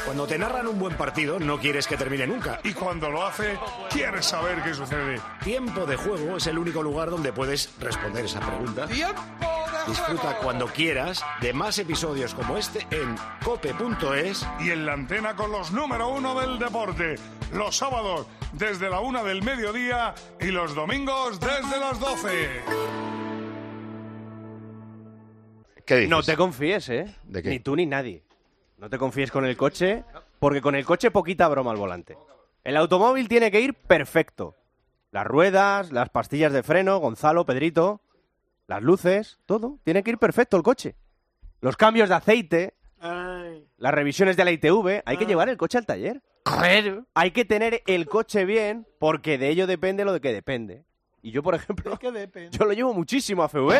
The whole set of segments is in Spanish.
Cuando te narran un buen partido, no quieres que termine nunca. Y cuando lo hace, quieres saber qué sucede. Tiempo de Juego es el único lugar donde puedes responder esa pregunta. Disfruta cuando quieras de más episodios como este en cope.es y en la antena con los número 1 del deporte. Los sábados desde la 1 del mediodía y los domingos desde las 12. ¿Qué dices? No te confíes, ¿eh? ¿De qué? Ni tú ni nadie. No te confíes con el coche, porque con el coche poquita broma al volante. El automóvil tiene que ir perfecto. Las ruedas, las pastillas de freno, Gonzalo, Pedrito, las luces, todo. Tiene que ir perfecto el coche. Los cambios de aceite, las revisiones de la ITV. Hay que llevar el coche al taller. Hay que tener el coche bien, porque de ello depende lo de que depende. Y yo, por ejemplo, yo lo llevo muchísimo a FV.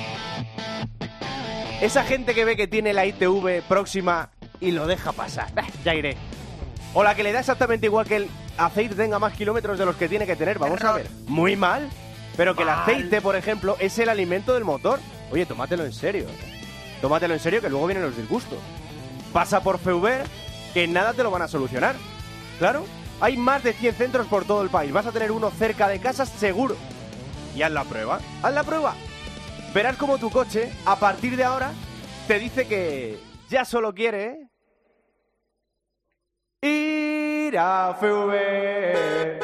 Esa gente que ve que tiene la ITV próxima y lo deja pasar. Ya iré. O la que le da exactamente igual que el aceite tenga más kilómetros de los que tiene que tener. Vamos a ver. Muy mal. Pero que el aceite, por ejemplo, es el alimento del motor. Oye, tómatelo en serio. Tómatelo en serio que luego vienen los disgustos. Pasa por FV que nada te lo van a solucionar. Claro. Hay más de 100 centros por todo el país. Vas a tener uno cerca de casa seguro. Y haz la prueba. Haz la prueba. Verás como tu coche, a partir de ahora, te dice que ya solo quiere ir a FV.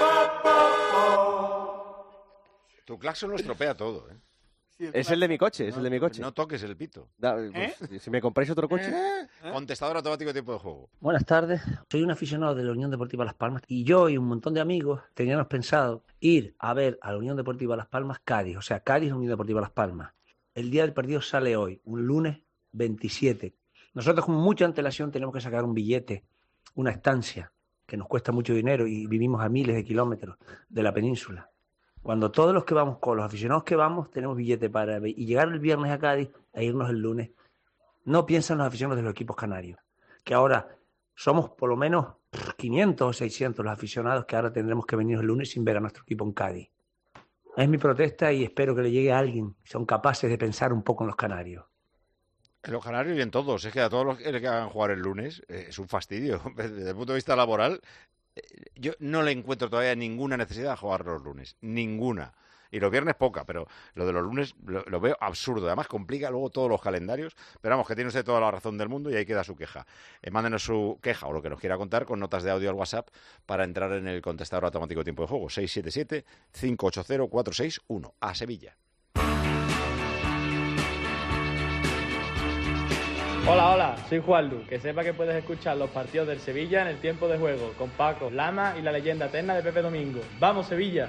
Tu claxon lo estropea todo, ¿eh? Es el de mi coche, es el de mi coche. No toques el pito. Si me compráis otro coche... Contestador automático de tiempo de juego. Buenas tardes, soy un aficionado de la Unión Deportiva Las Palmas y yo y un montón de amigos teníamos pensado ir a ver a la Unión Deportiva Las Palmas Cádiz, o sea, Cádiz Unión Deportiva Las Palmas. El día del partido sale hoy, un lunes 27. Nosotros con mucha antelación tenemos que sacar un billete, una estancia, que nos cuesta mucho dinero y vivimos a miles de kilómetros de la península. Cuando todos los que vamos, con los aficionados que vamos, tenemos billete para y llegar el viernes a Cádiz e irnos el lunes, no piensan los aficionados de los equipos canarios, que ahora somos por lo menos 500 o 600 los aficionados que ahora tendremos que venir el lunes sin ver a nuestro equipo en Cádiz. Es mi protesta y espero que le llegue a alguien. Son capaces de pensar un poco en los canarios. En los canarios y en todos. Es que a todos los que hagan jugar el lunes es un fastidio. Desde el punto de vista laboral, yo no le encuentro todavía ninguna necesidad de jugar los lunes. Ninguna. Y los viernes poca, pero lo de los lunes lo veo absurdo. Además complica luego todos los calendarios. Pero vamos, que tiene usted toda la razón del mundo y ahí queda su queja. Mándenos su queja o lo que nos quiera contar con notas de audio al WhatsApp para entrar en el contestador automático de tiempo de juego. 677-580-461. A Sevilla. Hola, soy Juanlu. Que sepa que puedes escuchar los partidos del Sevilla en el tiempo de juego con Paco, Lama y la leyenda eterna de Pepe Domingo. ¡Vamos, Sevilla!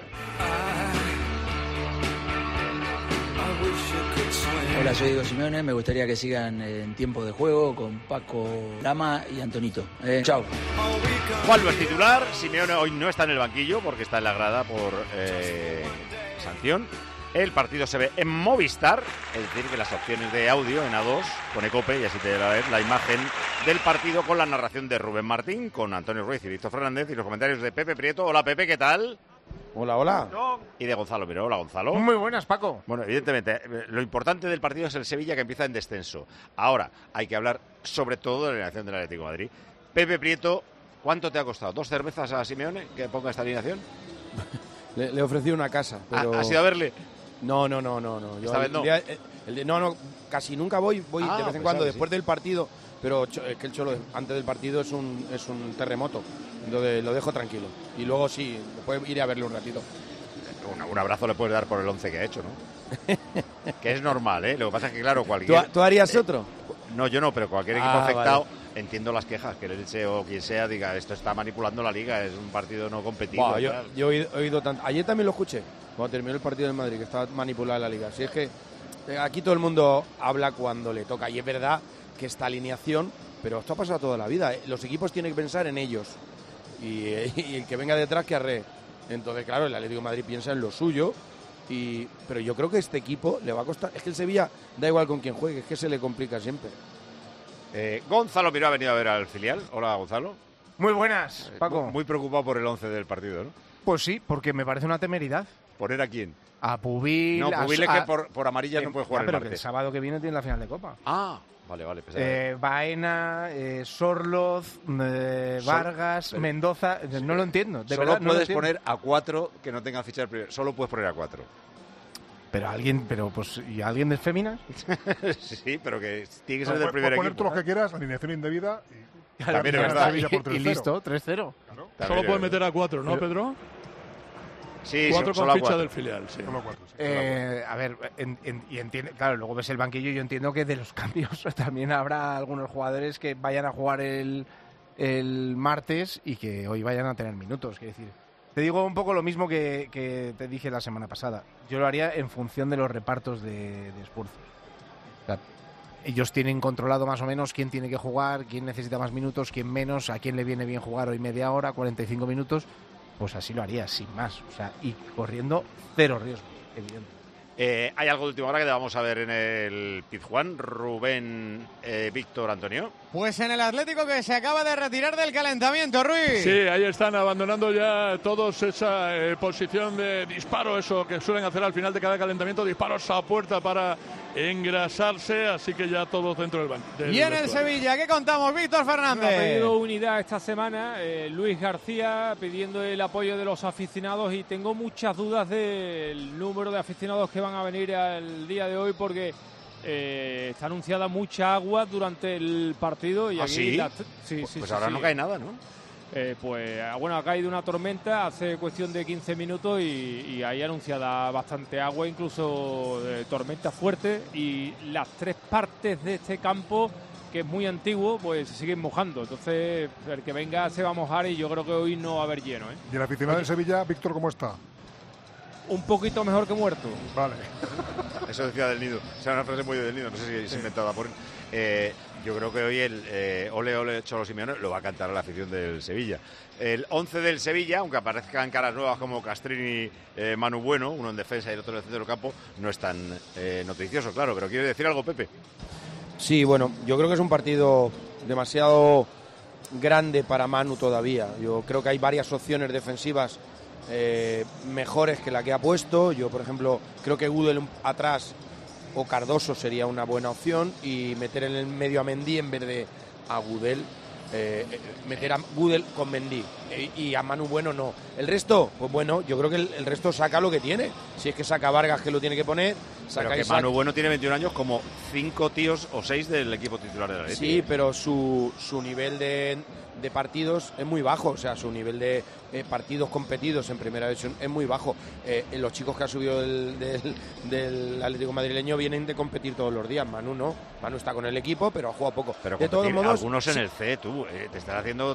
Hola, soy Diego Simeone. Me gustaría que sigan en tiempo de juego con Paco, Lama y Antonito. Chao. Juanlu es titular. Simeone hoy no está en el banquillo porque está en la grada por sanción. El partido se ve en Movistar, es decir, que las opciones de audio en A2 con Ecope, y así te va a ver la imagen del partido con la narración de Rubén Martín, con Antonio Ruiz y Víctor Fernández, y los comentarios de Pepe Prieto. Hola, Pepe, ¿qué tal? Hola, hola. Y de Gonzalo Miró. Hola, Gonzalo. Muy buenas, Paco. Bueno, evidentemente, lo importante del partido es el Sevilla, que empieza en descenso. Ahora, hay que hablar sobre todo de la alineación del Atlético de Madrid. Pepe Prieto, ¿cuánto te ha costado? ¿2 cervezas a Simeone que ponga esta alineación? Le ofrecí una casa, pero... ¿Has ido a verle? No. Yo ¿Esta vez no? No, casi nunca voy de vez en cuando, después sí. del partido, pero es que el Cholo antes del partido es un terremoto, entonces lo dejo tranquilo. Y luego sí, puedes ir a verle un ratito. Un abrazo le puedes dar por el 11 que ha hecho, ¿no? Que es normal, ¿eh? Lo que pasa es que, claro, cualquier... ¿Tú harías otro? No, yo no, pero cualquier equipo afectado... Vale. Entiendo las quejas, que el Elche o quien sea diga esto está manipulando la liga, es un partido no competido. Buah, yo he oído tanto. Ayer también lo escuché, cuando terminó el partido del Madrid, que estaba manipulada la liga. Si es que aquí todo el mundo habla cuando le toca, y es verdad que esta alineación, pero esto ha pasado toda la vida, ¿eh? Los equipos tienen que pensar en ellos, y el que venga detrás que arree. Entonces, claro, el Atlético de Madrid piensa en lo suyo, pero yo creo que este equipo le va a costar. Es que el Sevilla da igual con quién juegue, es que se le complica siempre. Gonzalo Miró ha venido a ver al filial. Hola, Gonzalo. Muy buenas, Paco. Muy preocupado por el 11 del partido, ¿no? Pues sí, porque me parece una temeridad. ¿Poner a quién? A Pubil. No, Pubil es que por amarilla no puede jugar el pero martes. que el sábado que viene tiene la final de Copa. Ah, Vale. Baena, Sorloz, Vargas, Mendoza. No lo entiendo. De Solo verdad, no puedes lo entiendo. poner a 4 que no tengan ficha del primer. Solo puedes poner a 4. ¿Y alguien de féminas? Sí, pero que tiene que ser del primer poner equipo. todos los que quieras, alineación indebida y... También es verdad. Y listo, 3-0. Claro. Solo puedes meter a 4, ¿no, Pedro? Sí, 4 solo con a ficha 4. del filial, sí. Solo 4, sí. A ver, y entiende, claro, luego ves el banquillo y yo entiendo que de los cambios también habrá algunos jugadores que vayan a jugar el martes y que hoy vayan a tener minutos. Quiero decir, te digo un poco lo mismo que te dije la semana pasada. Yo lo haría en función de los repartos de esfuerzos. O sea, ellos tienen controlado más o menos quién tiene que jugar, quién necesita más minutos, quién menos, a quién le viene bien jugar hoy media hora, 45 minutos. Pues así lo haría, sin más. O sea, y corriendo cero riesgos, evidente. ¿Hay algo de última hora que vamos a ver en el Pizjuán? Rubén, Víctor, Antonio. Pues en el Atlético que se acaba de retirar del calentamiento, Ruiz. Sí, ahí están abandonando ya todos esa posición de disparo, eso que suelen hacer al final de cada calentamiento, disparos a puerta para engrasarse, así que ya todos dentro del banco. Y en el Sevilla, ¿qué contamos, Víctor Fernández? Ha pedido unidad esta semana Luis García, pidiendo el apoyo de los aficionados, y tengo muchas dudas del número de aficionados que van a venir al día de hoy, porque está anunciada mucha agua durante el partido. Y aquí sí? Pues ahora no cae nada, ¿no? Bueno, ha caído una tormenta hace cuestión de 15 minutos y hay anunciada bastante agua, incluso tormenta fuerte, y las 3 partes de este campo, que es muy antiguo, pues se siguen mojando. Entonces, el que venga se va a mojar y yo creo que hoy no va a haber lleno, ¿eh? ¿Y el aficionado de Sevilla, Víctor, cómo está? Un poquito mejor que muerto. Vale. Eso decía Del Nido. O sea, una frase muy Del Nido, no sé si es inventada por él. Yo creo que hoy el Ole Ole Cholo Simeone lo va a cantar a la afición del Sevilla. El 11 del Sevilla, aunque aparezcan caras nuevas como Castrini, Manu Bueno, uno en defensa y el otro en el centro del campo, no es tan noticioso, claro. Pero ¿quiere decir algo, Pepe? Sí, bueno, yo creo que es un partido demasiado grande para Manu todavía. Yo creo que hay varias opciones defensivas mejores que la que ha puesto. Yo, por ejemplo, creo que Gudel atrás o Cardoso sería una buena opción, y meter en el medio a Mendy en vez de a Gudel, meter a Gudel con Mendy y a Manu Bueno no. El resto, pues bueno, yo creo que el resto saca lo que tiene. Si es que saca Vargas, que lo tiene que poner, saca. Pero que Manu Bueno tiene 21 años como 5 tíos o 6 del equipo titular de la Atleti. Sí, pero su nivel de partidos es muy bajo, o sea, su nivel de partidos competidos en primera división es muy bajo. Los chicos que ha subido del Atlético madrileño vienen de competir todos los días. Manu no, Manu está con el equipo, pero ha jugado poco. Pero de todos modos, algunos en el C, tú, te están haciendo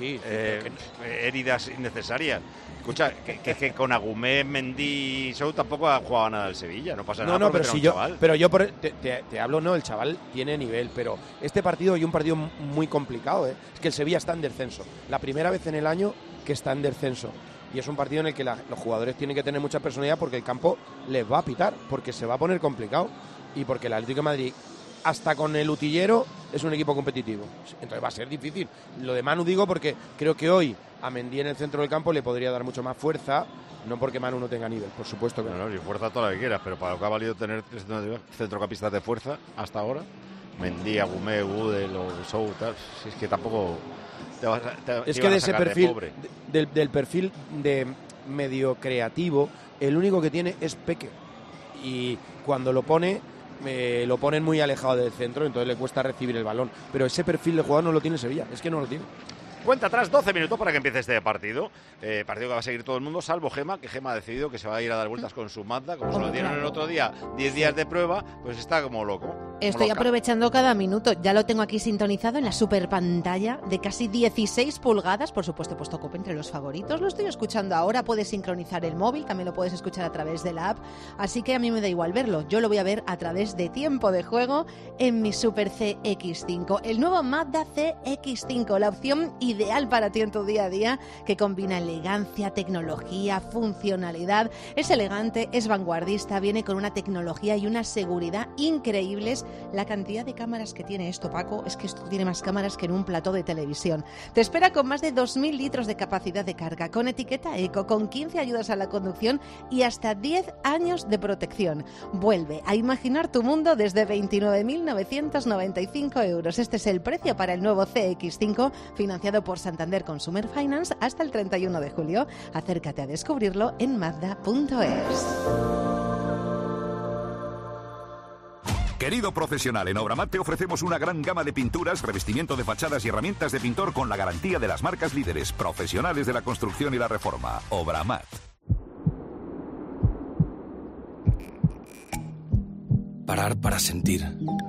heridas innecesarias. Escucha, que con Agumé, Mendy y Sou tampoco ha jugado nada del Sevilla, no pasa nada. No, pero si yo te hablo, no, el chaval tiene nivel, pero este partido y un partido muy complicado, es que el Sevilla está en descenso, la primera vez en el año que está en descenso, y es un partido en el que los jugadores tienen que tener mucha personalidad, porque el campo les va a pitar, porque se va a poner complicado, y porque el Atlético de Madrid, hasta con el utillero, es un equipo competitivo. Entonces va a ser difícil. Lo de Manu digo porque creo que hoy a Mendy en el centro del campo le podría dar mucho más fuerza, no porque Manu no tenga nivel, por supuesto que no. Y fuerza toda la que quieras, pero para lo que ha valido tener centrocampistas de fuerza hasta ahora, Mendy, Agumé, Gudel o Sou, tal, si es que tampoco es que de ese perfil, del perfil de medio creativo, el único que tiene es Peque, y cuando lo ponen muy alejado del centro, entonces le cuesta recibir el balón, pero ese perfil de jugador no lo tiene Sevilla, es que no lo tiene. Cuenta atrás, 12 minutos para que empiece este partido. Partido que va a seguir todo el mundo, salvo Gema, que Gema ha decidido que se va a ir a dar vueltas con su Mazda. Como se lo dieron el otro día, 10 días de prueba, pues está como loco. Estoy aprovechando cada minuto. Ya lo tengo aquí sintonizado en la super pantalla de casi 16 pulgadas. Por supuesto, he puesto COPE entre los favoritos. Lo estoy escuchando ahora. Puedes sincronizar el móvil, también lo puedes escuchar a través de la app. Así que a mí me da igual verlo. Yo lo voy a ver a través de Tiempo de Juego en mi Super CX5. El nuevo Mazda CX5, la opción ideal para ti en tu día a día, que combina elegancia, tecnología, funcionalidad. Es elegante, es vanguardista, viene con una tecnología y una seguridad increíbles La cantidad de cámaras que tiene esto, Paco, es que esto tiene más cámaras que en un plató de televisión. Te espera con más de 2.000 litros de capacidad de carga, con etiqueta eco, con 15 ayudas a la conducción y hasta 10 años de protección. Vuelve a imaginar tu mundo desde 29.995 euros. Este es el precio para el nuevo CX5, financiado por Santander Consumer Finance hasta el 31 de julio. Acércate a descubrirlo en Mazda.es. Querido profesional, en Obramat te ofrecemos una gran gama de pinturas, revestimiento de fachadas y herramientas de pintor con la garantía de las marcas líderes, profesionales de la construcción y la reforma. Obramat. Parar para sentir.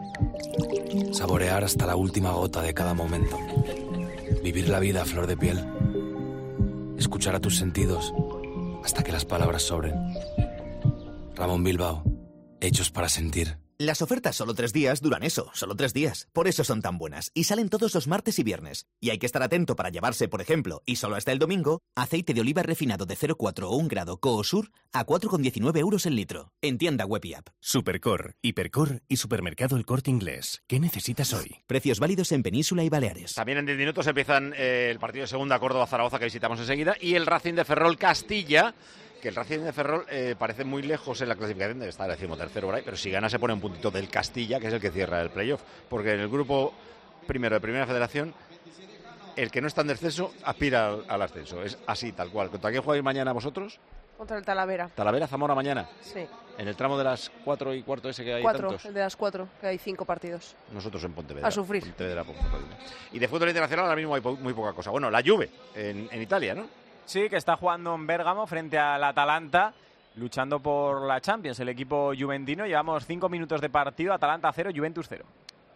Saborear hasta la última gota de cada momento. Vivir la vida a flor de piel. Escuchar a tus sentidos hasta que las palabras sobren. Ramón Bilbao, hechos para sentir. Las ofertas solo 3 días duran eso, solo 3 días. Por eso son tan buenas y salen todos los martes y viernes. Y hay que estar atento para llevarse, por ejemplo, y solo hasta el domingo, aceite de oliva refinado de 0,4 o 1 grado Coosur a 4,19 euros el litro. En tienda web y app. Supercor, Hipercor y Supermercado El Corte Inglés. ¿Qué necesitas hoy? Precios válidos en Península y Baleares. También en 10 minutos empiezan el partido de segunda Córdoba-Zaragoza que visitamos enseguida y el Racing de Ferrol-Castilla. Que el Racing de Ferrol parece muy lejos en la clasificación, debe estar decimotercero por ahí, pero si gana se pone un puntito del Castilla, que es el que cierra el playoff, porque en el grupo primero de Primera Federación, el que no está en descenso aspira al ascenso, es así, tal cual. ¿Contra quién jugáis mañana vosotros? Contra el Talavera. Talavera, Zamora mañana. Sí. En el tramo de las 4 y cuarto ese que hay 4, tantos. el de las 4, que hay 5 partidos. Nosotros en Pontevedra. A sufrir. Pontevedra. Y de fútbol internacional ahora mismo hay muy poca cosa. Bueno, la Juve en Italia, ¿no? Sí, que está jugando en Bérgamo frente al Atalanta, luchando por la Champions, el equipo juventino. Llevamos 5 minutos de partido, Atalanta 0, Juventus 0.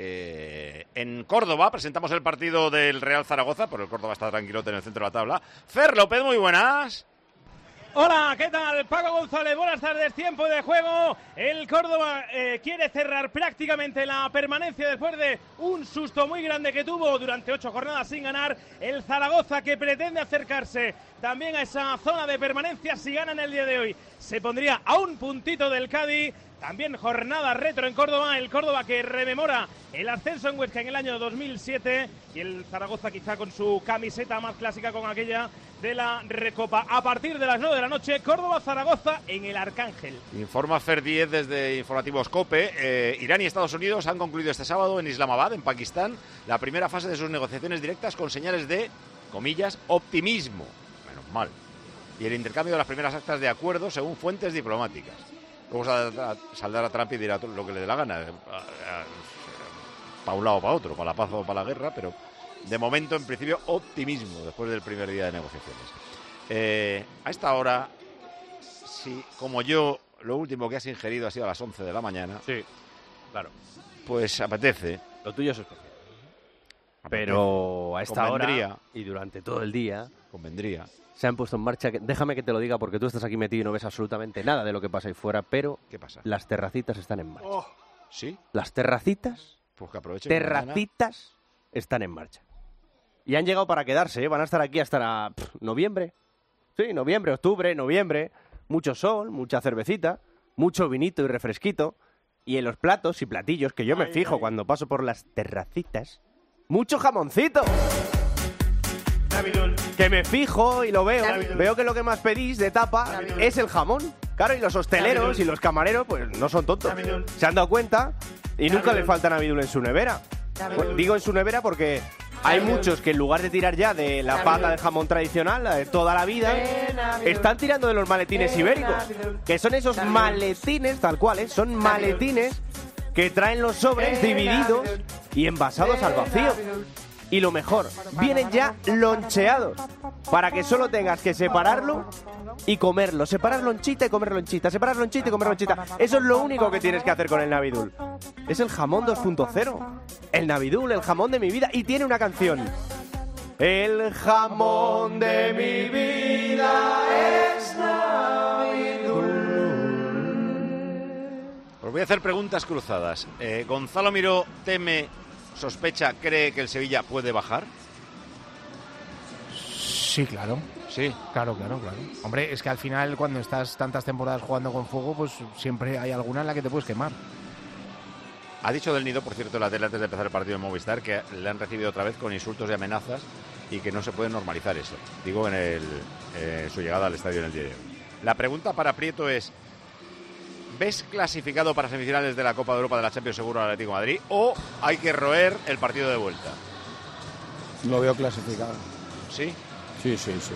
En Córdoba presentamos el partido del Real Zaragoza, pero el Córdoba está tranquilote en el centro de la tabla. Fer López, muy buenas. Hola, ¿qué tal? Paco González, buenas tardes, tiempo de juego. El Córdoba quiere cerrar prácticamente la permanencia después de un susto muy grande que tuvo durante 8 jornadas sin ganar. El Zaragoza, que pretende acercarse también a esa zona de permanencia si gana en el día de hoy, se pondría a un puntito del Cádiz. También jornada retro en Córdoba, el Córdoba que rememora el ascenso en Huesca en el año 2007 y el Zaragoza quizá con su camiseta más clásica, con aquella de la Recopa. A partir de las 9 de la noche, Córdoba-Zaragoza en el Arcángel. Informa Fer 10 desde Informativos COPE. Irán y Estados Unidos han concluido este sábado en Islamabad, en Pakistán, la primera fase de sus negociaciones directas con señales de, comillas, optimismo. Menos mal. Y el intercambio de las primeras actas de acuerdo según fuentes diplomáticas. Luego saldrá Trump y dirá lo que le dé la gana, para un lado o para otro, para la paz o para la guerra, pero de momento, en principio, optimismo después del primer día de negociaciones. A esta hora, si como yo, lo último que has ingerido ha sido a las 11 de la mañana, sí, claro, pues apetece. Lo tuyo es especial. Pero a esta hora y durante todo el día convendría. Se han puesto en marcha, déjame que te lo diga porque tú estás aquí metido y no ves absolutamente nada de lo que pasa ahí fuera, pero ¿qué pasa? Las terracitas están en marcha. Oh, ¿sí? Las terracitas, pues que aprovechen terracitas están en marcha. Y han llegado para quedarse, ¿eh? Van a estar aquí hasta noviembre. Sí, noviembre, octubre, noviembre. Mucho sol, mucha cervecita, mucho vinito y refresquito. Y en los platos y platillos, que yo me fijo cuando paso por las terracitas, mucho jamoncito. Que me fijo y lo veo. Veo que lo que más pedís de tapa es el jamón. Claro, y los hosteleros y los camareros, pues no son tontos. Se han dado cuenta y nunca les falta Navidul en su nevera. Pues, digo en su nevera porque hay muchos que en lugar de tirar ya de la pata de jamón tradicional, la de toda la vida, están tirando de los maletines ibéricos. Que son esos maletines, tal cual, son maletines que traen los sobres divididos y envasados al vacío. Y lo mejor, vienen ya loncheados, para que solo tengas que separarlo y comerlo. Separar lonchita y comer lonchita, separar lonchita y comer lonchita. Eso es lo único que tienes que hacer con el Navidul. Es el jamón 2.0. El Navidul, el jamón de mi vida. Y tiene una canción. El jamón de mi vida es Navidul. Os voy a hacer preguntas cruzadas. Gonzalo Miró sospecha, cree que el Sevilla puede bajar. Sí, claro. Sí. Claro. Hombre, es que al final cuando estás tantas temporadas jugando con fuego, pues siempre hay alguna en la que te puedes quemar. Ha dicho Del Nido, por cierto, la tele antes de empezar el partido en Movistar, que le han recibido otra vez con insultos y amenazas y que no se puede normalizar eso. Digo, en su llegada al estadio en el día de hoy. La pregunta para Prieto es: ¿ves clasificado para semifinales de la Copa de Europa de la Champions seguro al Atlético de Madrid o hay que roer el partido de vuelta? Lo veo clasificado. ¿Sí? Sí.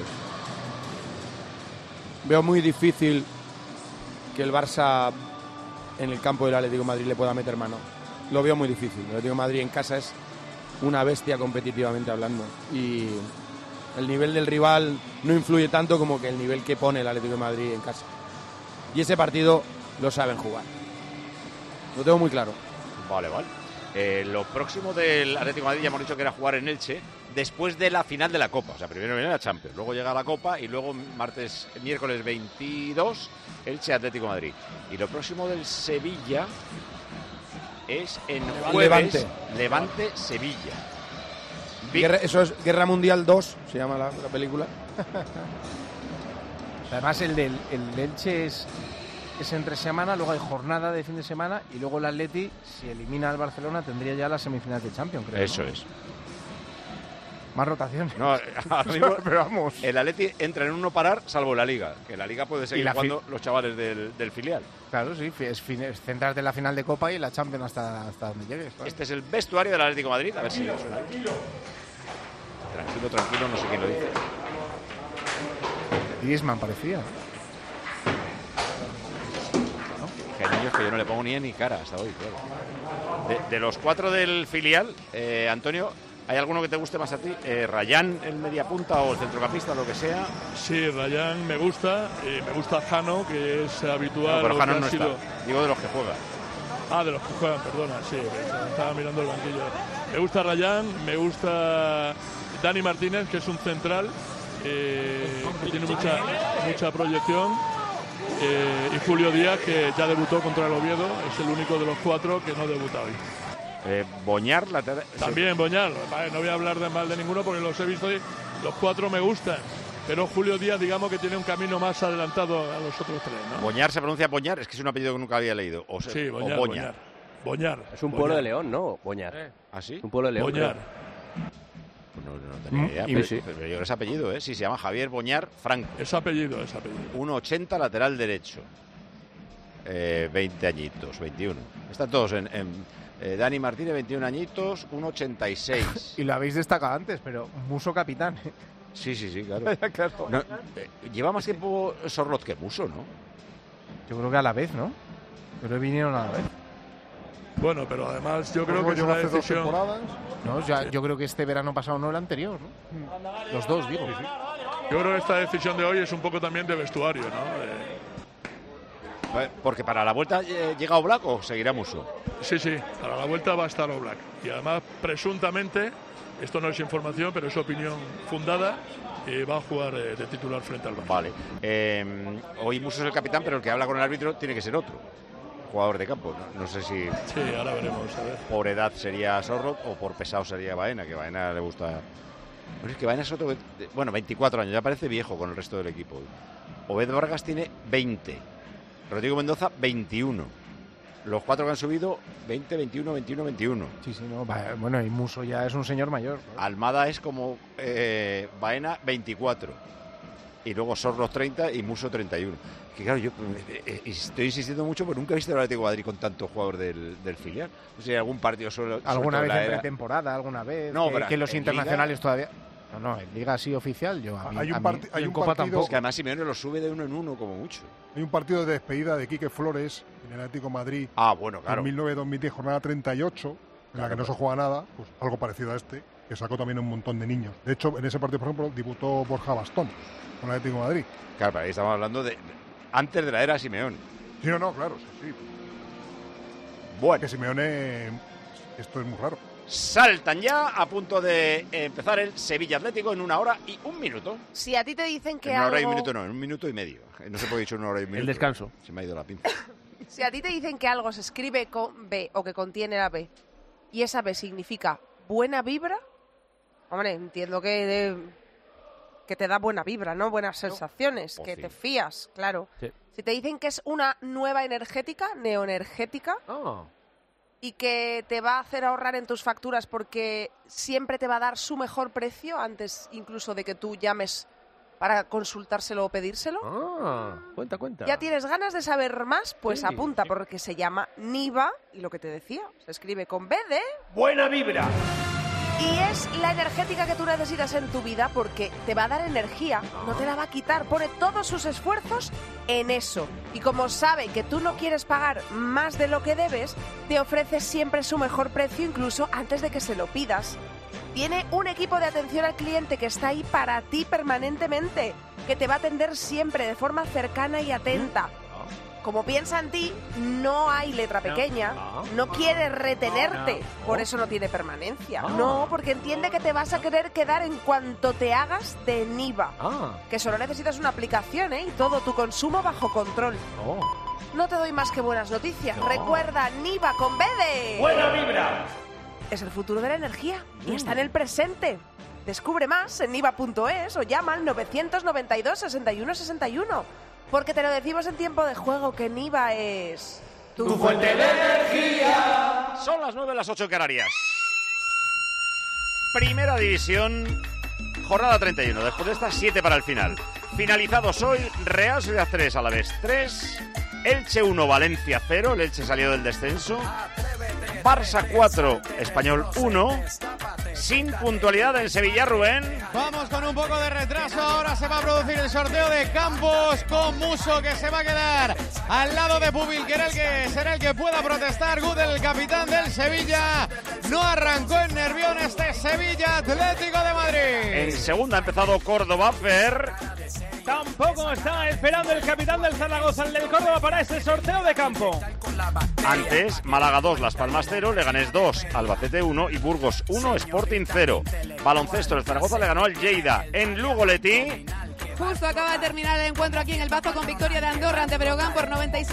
Veo muy difícil que el Barça en el campo del Atlético de Madrid le pueda meter mano. Lo veo muy difícil. El Atlético de Madrid en casa es una bestia competitivamente hablando. Y el nivel del rival no influye tanto como que el nivel que pone el Atlético de Madrid en casa. Y ese partido lo saben jugar. Lo tengo muy claro. Vale. Lo próximo del Atlético de Madrid ya hemos dicho que era jugar en Elche después de la final de la Copa. O sea, primero viene la Champions, luego llega la Copa y luego miércoles 22, Elche Atlético de Madrid. Y lo próximo del Sevilla es en jueves, Levante Sevilla. Eso es Guerra Mundial 2, se llama la película. Además, el Elche es entre semana, luego hay jornada de fin de semana y luego el Atleti, si elimina al Barcelona, tendría ya las semifinales de Champions, creo. Eso es. Más rotaciones. No, ahora mismo, pero vamos. El Atleti entra en un no parar, salvo la Liga. Que la Liga puede seguir jugando los chavales del filial. Claro, sí, es centrarte en la final de Copa y la Champions hasta donde llegues. Claro. Este es el vestuario del Atlético de Madrid. A ver si suena. Tranquilo, no sé quién lo dice. Griezmann parecía. Que hay niños que yo no le pongo ni cara hasta hoy, claro. De los 4 del filial, Antonio, ¿hay alguno que te guste más a ti? ¿Rayán, el mediapunta o el centrocampista, lo que sea? Sí, Rayán me gusta Jano, que es habitual. No, pero Jano no está, digo de los que juegan. De los que juegan, perdona, sí, estaba mirando el banquillo. Me gusta Rayán, me gusta Dani Martínez, que es un central, que tiene mucha proyección. Y Julio Díaz, que ya debutó contra el Oviedo, es el único de los 4 que no debuta hoy. Boñar, también Boñar, vale, no voy a hablar de mal de ninguno porque los he visto y los 4 me gustan, pero Julio Díaz, digamos que tiene un camino más adelantado a los otros 3, ¿no? Boñar se pronuncia Boñar, es que es un apellido que nunca había leído. Sí, Boñar. Es un pueblo de León, ¿no? Boñar. ¿Ah, sí? Un pueblo de León. Boñar. No tenía idea, pero yo creo que es apellido, ¿eh? Sí, se llama Javier Boñar Franco. Es apellido. 1,80 lateral derecho. 20 añitos, 21. Están todos en Dani Martínez, 21 añitos, 1,86. Y lo habéis destacado antes, pero Muso capitán. Sí, claro. Claro. No, lleva más tiempo Sorloth que Muso, ¿no? Yo creo que a la vez, ¿no? Pero vinieron a la vez. Bueno, pero además yo creo que es una decisión. No, yo creo que este verano pasado no el anterior, ¿no? Los dos, digo. Sí. Yo creo que esta decisión de hoy es un poco también de vestuario, ¿no? Porque para la vuelta llega Oblak o seguirá Muso. Sí, para la vuelta va a estar Oblak. Y además, presuntamente, esto no es información, pero es opinión fundada, va a jugar de titular frente al Barça. Vale. Hoy Muso es el capitán, pero el que habla con el árbitro tiene que ser otro jugador de campo. No sé si sí, ahora veremos, a ver. Por edad sería Sorloth o por pesado sería Baena, que Baena le gusta. Pero es que Baena es otro, 24 años, ya parece viejo con el resto del equipo. Obed Vargas tiene 20, Rodrigo Mendoza 21. Los 4 que han subido 20, 21, 21, 21. Sí, no, bueno, y Muso ya es un señor mayor, ¿no? Almada es como Baena 24. Y luego Sorloth 30 y Muso 31. Que claro, yo estoy insistiendo mucho, pero nunca he visto el Atlético de Madrid con tantos jugadores del filial. No sé si hay algún partido solo. ¿Alguna vez en pretemporada? ¿Alguna vez? No, que los internacionales Liga todavía. No, en Liga sí oficial. Hay un partido tampoco. Que además Simeone lo sube de uno en uno, como mucho. Hay un partido de despedida de Quique Flores en el Atlético de Madrid. Bueno, claro. 2009-2010, jornada 38, en la que no se juega nada, pues algo parecido a este, que sacó también un montón de niños. De hecho, en ese partido, por ejemplo, debutó Borja Bastón con el Atlético de Madrid. Claro, pero ahí estamos hablando de antes de la era Simeone. Sí, claro, sí. Bueno. Que Simeone, esto es muy raro. Saltan ya a punto de empezar el Sevilla Atlético en 1 hora y 1 minuto. Si a ti te dicen que en 1 hora y algo... 1 minuto no, en 1 minuto y medio. No se puede decir 1 hora y 1 minuto. El descanso. Se me ha ido la pinza. Si a ti te dicen que algo se escribe con B o que contiene la B y esa B significa buena vibra, hombre, entiendo que te da buena vibra, ¿no? Buenas sensaciones, que te fías, claro. Sí. Si te dicen que es una nueva energética, neoenergética, y que te va a hacer ahorrar en tus facturas porque siempre te va a dar su mejor precio antes incluso de que tú llames para consultárselo o pedírselo. Cuenta. ¿Ya tienes ganas de saber más? Pues Sí. apunta, porque se llama Niva y lo que te decía, se escribe con B de... ¡Buena vibra! Y es la energética que tú necesitas en tu vida porque te va a dar energía, no te la va a quitar, pone todos sus esfuerzos en eso. Y como sabe que tú no quieres pagar más de lo que debes, te ofrece siempre su mejor precio incluso antes de que se lo pidas. Tiene un equipo de atención al cliente que está ahí para ti permanentemente, que te va a atender siempre de forma cercana y atenta. Como piensa en ti, no hay letra pequeña, no quiere retenerte, por eso no tiene permanencia. No, porque entiende que te vas a querer quedar en cuanto te hagas de Niva. Que solo necesitas una aplicación, y todo tu consumo bajo control. No te doy más que buenas noticias. Recuerda, Niva con B de... ¡Buena vibra! Es el futuro de la energía y está en el presente. Descubre más en niva.es o llama al 992 61 61. Porque te lo decimos en tiempo de juego que Niva es... ¡Tu fuente de energía! Son las 9, las 8 en Canarias. Primera división, jornada 31. Después de estas 7 para el final. Finalizados hoy, Real Sociedad 3, Alavés 3, Elche 1, Valencia 0. El Elche salió del descenso. Barça 4, Español 1. Sin puntualidad en Sevilla, Rubén. Vamos con un poco de retraso. Ahora se va a producir el sorteo de Campos con Muso, que se va a quedar al lado de Pubil, que será el que pueda protestar. Gudel, el capitán del Sevilla, no arrancó en Nervión este Sevilla Atlético de Madrid. En segunda ha empezado Córdoba, Fer. Tampoco está esperando el capitán del Zaragoza, el del Córdoba, para este sorteo de campo. Antes, Málaga 2, Las Palmas 0, Leganés 2, Albacete 1 y Burgos 1, Sporting 0. Baloncesto, el Zaragoza le ganó al Lleida. En Lugo, Leti. Justo acaba de terminar el encuentro aquí en el Bazo con victoria de Andorra ante Breogán por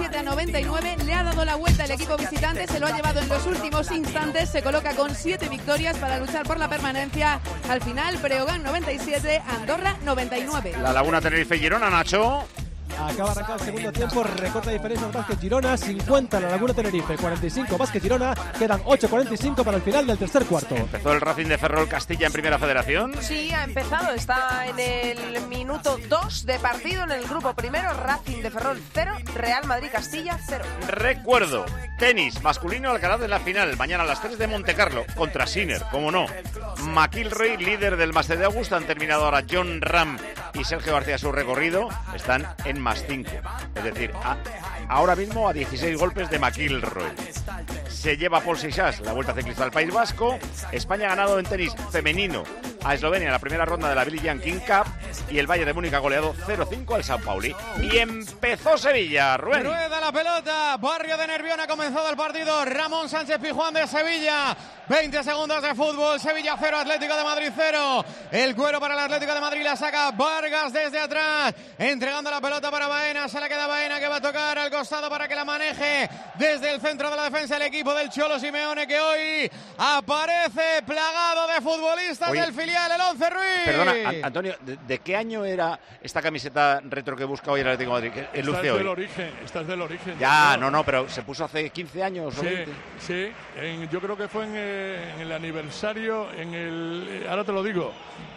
97-99. Le ha dado la vuelta el equipo visitante, se lo ha llevado en los últimos instantes. Se coloca con 7 victorias para luchar por la permanencia. Al final, Breogán 97, Andorra 99. La Laguna, Tenerife y Girona, Nacho. Acaba de arrancar el segundo tiempo, recorta diferencia al Vázquez Girona, 50 la Laguna Tenerife, 45 Vázquez Girona, quedan 8:45 para el final del tercer cuarto. Empezó el Racing de Ferrol Castilla en Primera Federación. Sí, ha empezado, está en el minuto 2 de partido en el grupo primero. Racing de Ferrol 0, Real Madrid Castilla 0. Recuerdo, tenis masculino Alcaraz en la final, mañana a las 3 de Montecarlo, contra Sinner, como no. McIlroy, líder del Máster de Augusta, han terminado ahora John Ram y Sergio García su recorrido, están en +5, es decir, ahora mismo a 16 golpes de McIlroy. Se lleva Paul Seixas la Vuelta Ciclista al País Vasco. España ha ganado en tenis femenino a Eslovenia en la primera ronda de la Billie Jean King Cup y el Bayern de Múnich ha goleado 0-5 al Sao Pauli. Y empezó Sevilla, Rubén. Rueda la pelota, Barrio de Nervión, ha comenzado el partido. Ramón Sánchez Pizjuán de Sevilla. 20 segundos de fútbol, Sevilla 0, Atlético de Madrid 0. El cuero para el Atlético de Madrid, la saca Vargas desde atrás, entregando la pelota para Baena. Se la queda Baena, que va a tocar al costado para que la maneje desde el centro de la defensa el equipo del Cholo Simeone, que hoy aparece plagado de futbolistas del filial, el Once Ruiz. Perdona, Antonio, ¿de qué año era esta camiseta retro que busca hoy el Atlético de Madrid? ¿Qué luce hoy? Esta es del origen. Ya, no, pero se puso hace 15 años o 20. Sí, yo creo que fue en el aniversario, ahora te lo digo,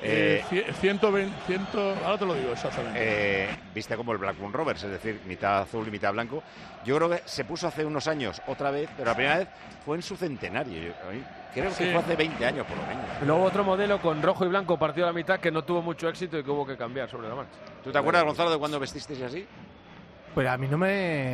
120, ahora te lo digo exactamente. Viste como el Blackburn Rovers, es decir, mitad azul y mitad blanco. Yo creo que se puso hace unos años otra vez, pero la primera vez fue en su centenario. Creo que fue hace 20 años por lo menos. Luego otro modelo con rojo y blanco partido a la mitad que no tuvo mucho éxito y que hubo que cambiar sobre la marcha. ¿Tú te acuerdas, Gonzalo, de cuando vestisteis así? Pues a mí no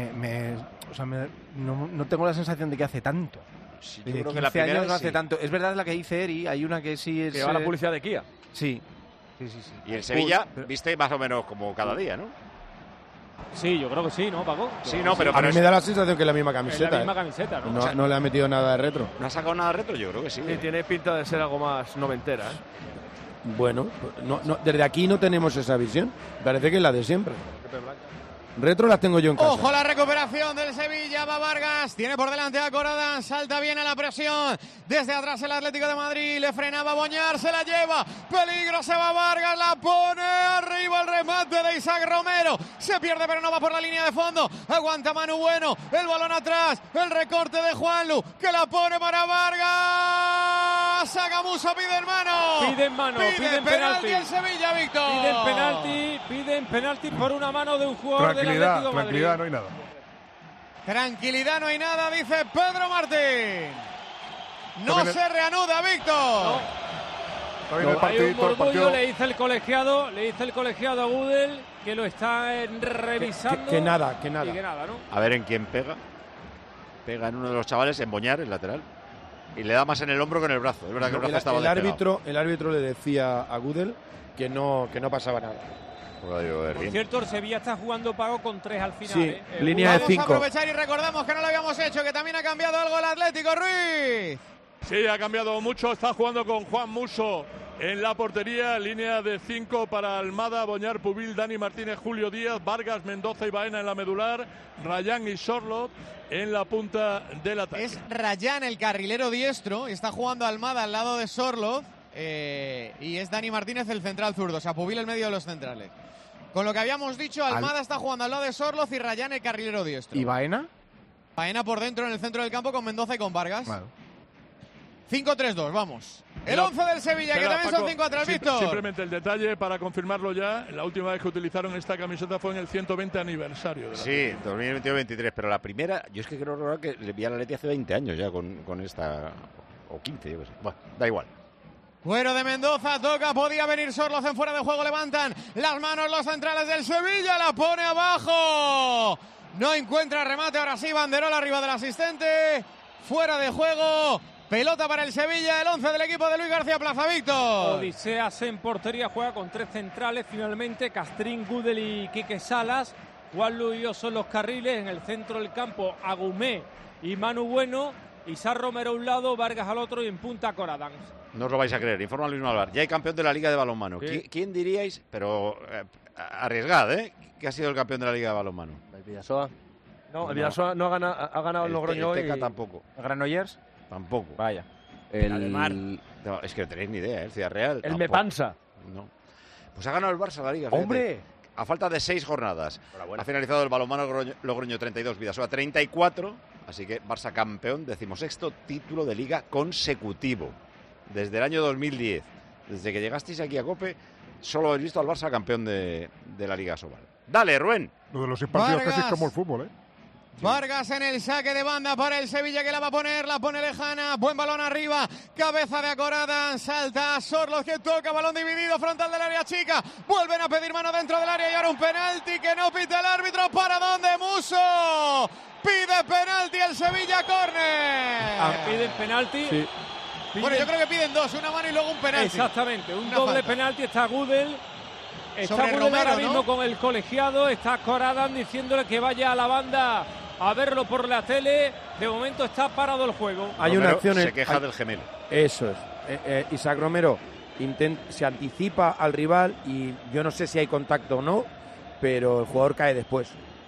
no tengo la sensación de que hace tanto. Sí, yo creo que la primera años vez no hace sí. tanto. Es verdad la que dice Eri, hay una que sí es... Que va la publicidad de Kia. Sí. Y en Sevilla viste más o menos como cada día, ¿no? Sí, yo creo que sí, ¿no, Paco? Sí, no, pero a mí me da la sensación que es la misma camiseta. Es la misma camiseta, ¿no? No, no le ha metido nada de retro. ¿No ha sacado nada de retro? Yo creo que sí. Sí, tiene pinta de ser algo más noventera, ¿eh? Bueno, desde aquí no tenemos esa visión. Parece que es la de siempre. Retro las tengo yo en casa. Ojo la recuperación del Sevilla, va Vargas, tiene por delante a Corada, salta bien a la presión, desde atrás el Atlético de Madrid, le frenaba Boñar, se la lleva, peligro, se va Vargas, la pone arriba el remate de Isaac Romero, se pierde pero no va por la línea de fondo, aguanta Manu Bueno, el balón atrás, el recorte de Juanlu, que la pone para Vargas, saca Muso, pide Piden penalti el Sevilla, Víctor. Piden penalti por una mano de un jugador del Atlético de Madrid. Tranquilidad, no hay nada. Tranquilidad, no hay nada, dice Pedro Martín. No se reanuda, Víctor. Hay un murmullo, le dice el colegiado a Gudel que lo está revisando. Que nada. Y que nada, ¿no? A ver en quién pega. Pega en uno de los chavales, en Boñar, el lateral. Y le da más en el hombro que en el brazo. Es verdad que el brazo estaba despegado. El árbitro le decía a Gudel que no pasaba nada. Por cierto, el Sevilla está jugando Pago con 3 al final. Sí, línea de 5. Vamos a aprovechar y recordamos que no lo habíamos hecho, que también ha cambiado algo el Atlético, Ruiz. Sí, ha cambiado mucho. Está jugando con Juan Muso en la portería. Línea de 5 para Almada, Boñar, Pubil, Dani Martínez, Julio Díaz, Vargas, Mendoza y Baena en la medular. Rayán y Sorloth en la punta del ataque. Es Rayán el carrilero diestro. Está jugando Almada al lado de Sorloth. Y es Dani Martínez el central zurdo. O sea, Pubil el medio de los centrales. Con lo que habíamos dicho, Almada está jugando al lado de Sorloth y Rayán el carrilero diestro. ¿Y Baena? Baena por dentro en el centro del campo con Mendoza y con Vargas. Vale. 5-3-2, vamos. El 11 del Sevilla, que también son 5 atrás, Víctor. Simplemente el detalle para confirmarlo ya. La última vez que utilizaron esta camiseta fue en el 120 aniversario. Sí, 2021-23, pero la primera, yo es que creo que le vi a la Leti hace 20 años ya con esta, o 15, yo qué sé. Bueno, da igual. Cuero de Mendoza, toca, podía venir Sorloth en fuera de juego, levantan las manos los centrales del Sevilla, la pone abajo. No encuentra remate, ahora sí, banderola arriba del asistente. Fuera de juego. Pelota para el Sevilla, el 11 del equipo de Luis García Plaza, Víctor. Odiseas en portería, juega con 3 centrales finalmente, Castrín, Gudel y Quique Salas. Juanlu y yo son los carriles, en el centro del campo Agumé y Manu Bueno, Isaac Romero a un lado, Vargas al otro y en punta Coradán. No os lo vais a creer, informa Luis Malvar. Ya hay campeón de la Liga de Balonmano. ¿Quién diríais? Pero arriesgad, ¿que ha sido el campeón de la Liga de Balonmano? ¿El Vidasoa? No, el Vidasoa no ha ganado el Logroño hoy. El Teca tampoco. ¿El Granollers? Tampoco. Vaya. El Ademar. No, es que no tenéis ni idea, el Ciudad Real. El tampoco. Mepansa. No. Pues ha ganado el Barça la Liga. ¡Hombre! A falta de 6 jornadas. Ha finalizado el balonmano Logroño 32, Vidasoa 34. Así que Barça campeón, 16º título de Liga consecutivo. Desde el año 2010. Desde que llegasteis aquí a COPE, solo habéis visto al Barça campeón de la Liga Sobal. Dale, Rubén. Lo de los 6 partidos casi es como el fútbol, ¿eh? Vargas en el saque de banda para el Sevilla, que la va a poner, la pone lejana, buen balón arriba, cabeza de Acorada, salta Sorloth que toca, balón dividido, frontal del área chica, vuelven a pedir mano dentro del área y ahora un penalti que no pita el árbitro, ¿para dónde Muso? Pide penalti el Sevilla, córner. Piden penalti. Sí. Bueno, yo creo que piden 2, una mano y luego un penalti. Exactamente, un doble penalti, está Gudel. Está Gudel Romero, ahora mismo ¿no? con el colegiado, está Coradán diciéndole que vaya a la banda a verlo por la tele. De momento está parado el juego. Hay una acción. Se queja del gemelo. Eso es. Isaac Romero se anticipa al rival y yo no sé si hay contacto o no, pero el jugador cae después.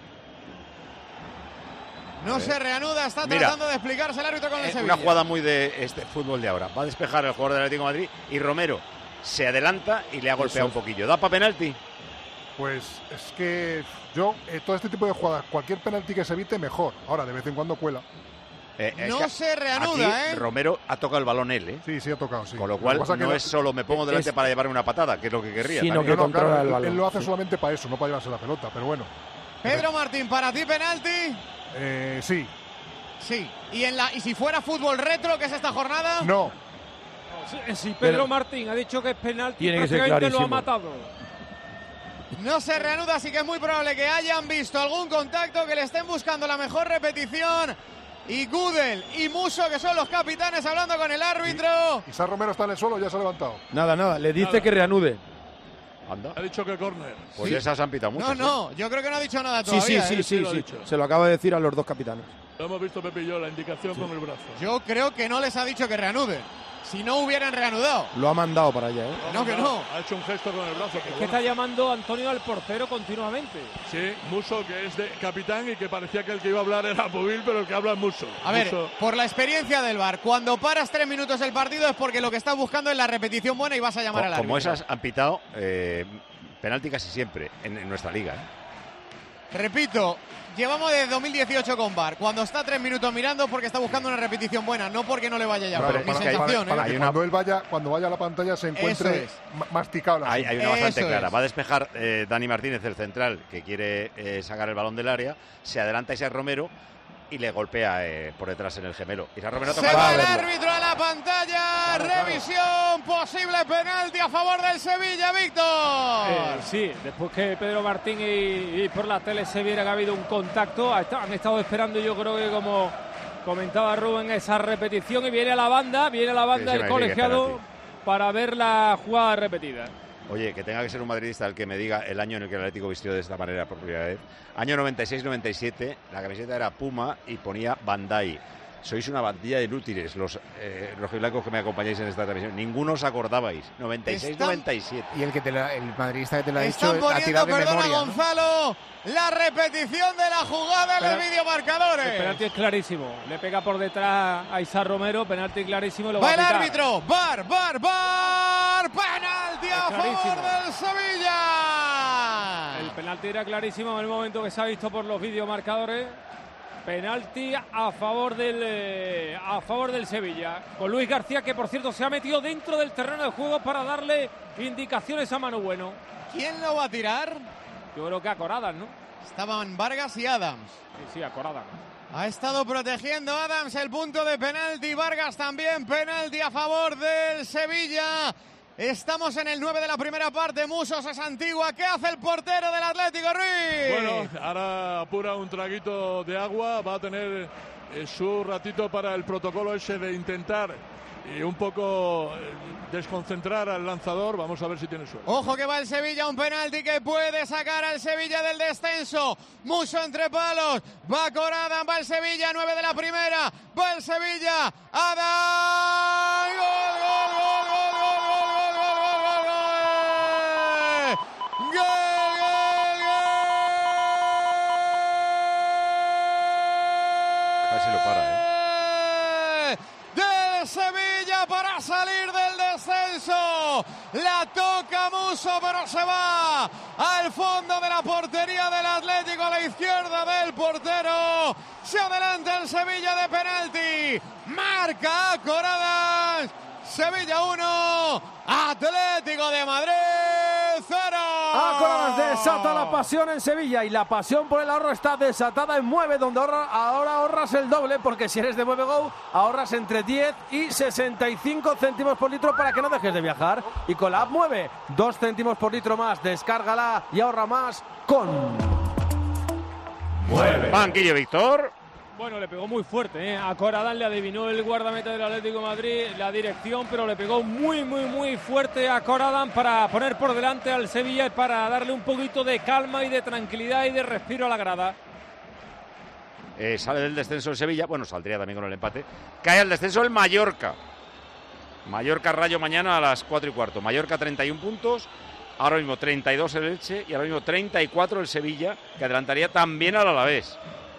No se reanuda, está tratando de explicarse el árbitro con el Sevilla. Una jugada muy de este fútbol de ahora. Va a despejar el jugador del Atlético de Madrid y Romero se adelanta y le ha golpeado un poquillo. ¿Da para penalti? Pues es que yo, todo este tipo de jugadas, cualquier penalti que se evite, mejor. Ahora, de vez en cuando cuela. No se reanuda, aquí Romero ha tocado el balón él, Sí, ha tocado, sí. Con lo cual no es solo me pongo delante para llevarme una patada, que es lo que querría. Sino que controla el balón. Él lo hace solamente para eso, no para llevarse la pelota, pero bueno. Pedro Martín, ¿para ti penalti? Sí. Sí. ¿Y si fuera fútbol retro, que es esta jornada? No. Si Pedro Martín ha dicho que es penalti, tiene que ser prácticamente lo ha clarísimo. matado. No se reanuda, así que es muy probable que hayan visto algún contacto, que le estén buscando la mejor repetición. Y Gudel y Muso, que son los capitanes, hablando con el árbitro. Isaac Romero está en el suelo, ya se ha levantado. Nada, le dice que reanude. Ha dicho que córner. Pues esas han pitado mucho. No, yo creo que no ha dicho nada todavía. Sí. Se lo acaba de decir a los dos capitanes. Lo hemos visto Pepe y yo, la indicación con el brazo. Yo creo que no les ha dicho que reanuden. Si no hubieran reanudado. Lo ha mandado para allá, ¿eh? No, que no. Ha hecho un gesto con el brazo. Es que está llamando Antonio al portero continuamente. Sí, Musso, que es de capitán y que parecía que el que iba a hablar era Pubil, pero el que habla es Musso. A ver, Musso. por la experiencia del VAR, cuando paras 3 minutos el partido es porque lo que estás buscando es la repetición buena y vas a llamar al árbitro. Como esas han pitado penalti casi siempre en nuestra liga. Repito, llevamos desde 2018 con VAR. Cuando está 3 minutos mirando porque está buscando una repetición buena, no porque no le vaya a llamar. Mi sensación, para que cuando vaya a la pantalla se encuentre masticado. Hay una bastante clara. Va a despejar Dani Martínez, el central, que quiere sacar el balón del área. Se adelanta Isaac Romero y le golpea por detrás en el gemelo. Isaac Romero se va el árbitro a la pantalla. Revisión, posible penalti a favor del Sevilla, Víctor. Sí, después que Pedro Martín y por la tele se viera que ha habido un contacto, han estado esperando, yo creo que como comentaba Rubén, esa repetición, y viene la banda el colegiado para ver la jugada repetida. Oye, que tenga que ser un madridista el que me diga el año en el que el Atlético vistió de esta manera por primera vez. Año 96-97, la camiseta era Puma y ponía Bandai. Sois una bandilla de inútiles, los rojiblancos que me acompañáis en esta transmisión. Ninguno os acordabais. 96-97. Y el madridista que te lo ha dicho Están poniendo, de memoria, Gonzalo, ¿no? La repetición de la jugada en los videomarcadores. El penalti es clarísimo. Le pega por detrás a Isaac Romero, penalti clarísimo. Lo va va a el pitar. árbitro, VAR, penalti a favor del Sevilla. El penalti era clarísimo en el momento que se ha visto por los videomarcadores. Penalti a favor del Sevilla. Con Luis García, que por cierto se ha metido dentro del terreno de juego para darle indicaciones a Manu Bueno. ¿Quién lo va a tirar? Yo creo que a Coradas, ¿no? Estaban Vargas y Adams. Sí, a Coradas. Ha estado protegiendo Adams el punto de penalti. Vargas también, penalti a favor del Sevilla. Estamos en el 9 de la primera parte. Musos es Antigua. ¿Qué hace el portero del Atlético, Ruiz? Bueno, ahora apura un traguito de agua. Va a tener su ratito para el protocolo ese de intentar un poco desconcentrar al lanzador. Vamos a ver si tiene suerte. Ojo que va el Sevilla, un penalti que puede sacar al Sevilla del descenso. Muso entre palos. Va Corada, va el Sevilla, 9 de la primera. Va el Sevilla. Adán. Gol, gol, gol, gol, gol, gol, gol, gol, gol, gol. Gol, gol, gol. Casi lo para, Del Sevilla para salir del descenso. La toca Muso, pero se va al fondo de la portería del Atlético, a la izquierda del portero. Se adelanta el Sevilla de penalti. Marca Coradas. Sevilla 1, Atlético de Madrid 0. Coradas desata la pasión en Sevilla y la pasión por el ahorro está desatada en Mueve, donde ahora ahorras el doble, porque si eres de Mueve Go ahorras entre 10 y 65 céntimos por litro para que no dejes de viajar. Y con la app Mueve, 2 céntimos por litro más. Descárgala y ahorra más con Mueve. Banquillo, Víctor. Bueno, le pegó muy fuerte, ¿eh? A Coradán le adivinó el guardameta del Atlético de Madrid la dirección, pero le pegó muy fuerte a Coradán para poner por delante al Sevilla y para darle un poquito de calma y de tranquilidad y de respiro a la grada. Sale del descenso el Sevilla, bueno, saldría también con el empate. Cae al descenso el Mallorca. Mallorca-Rayo mañana a las 4:15. Mallorca 31 puntos, ahora mismo 32 el Elche y ahora mismo 34 el Sevilla, que adelantaría también al Alavés.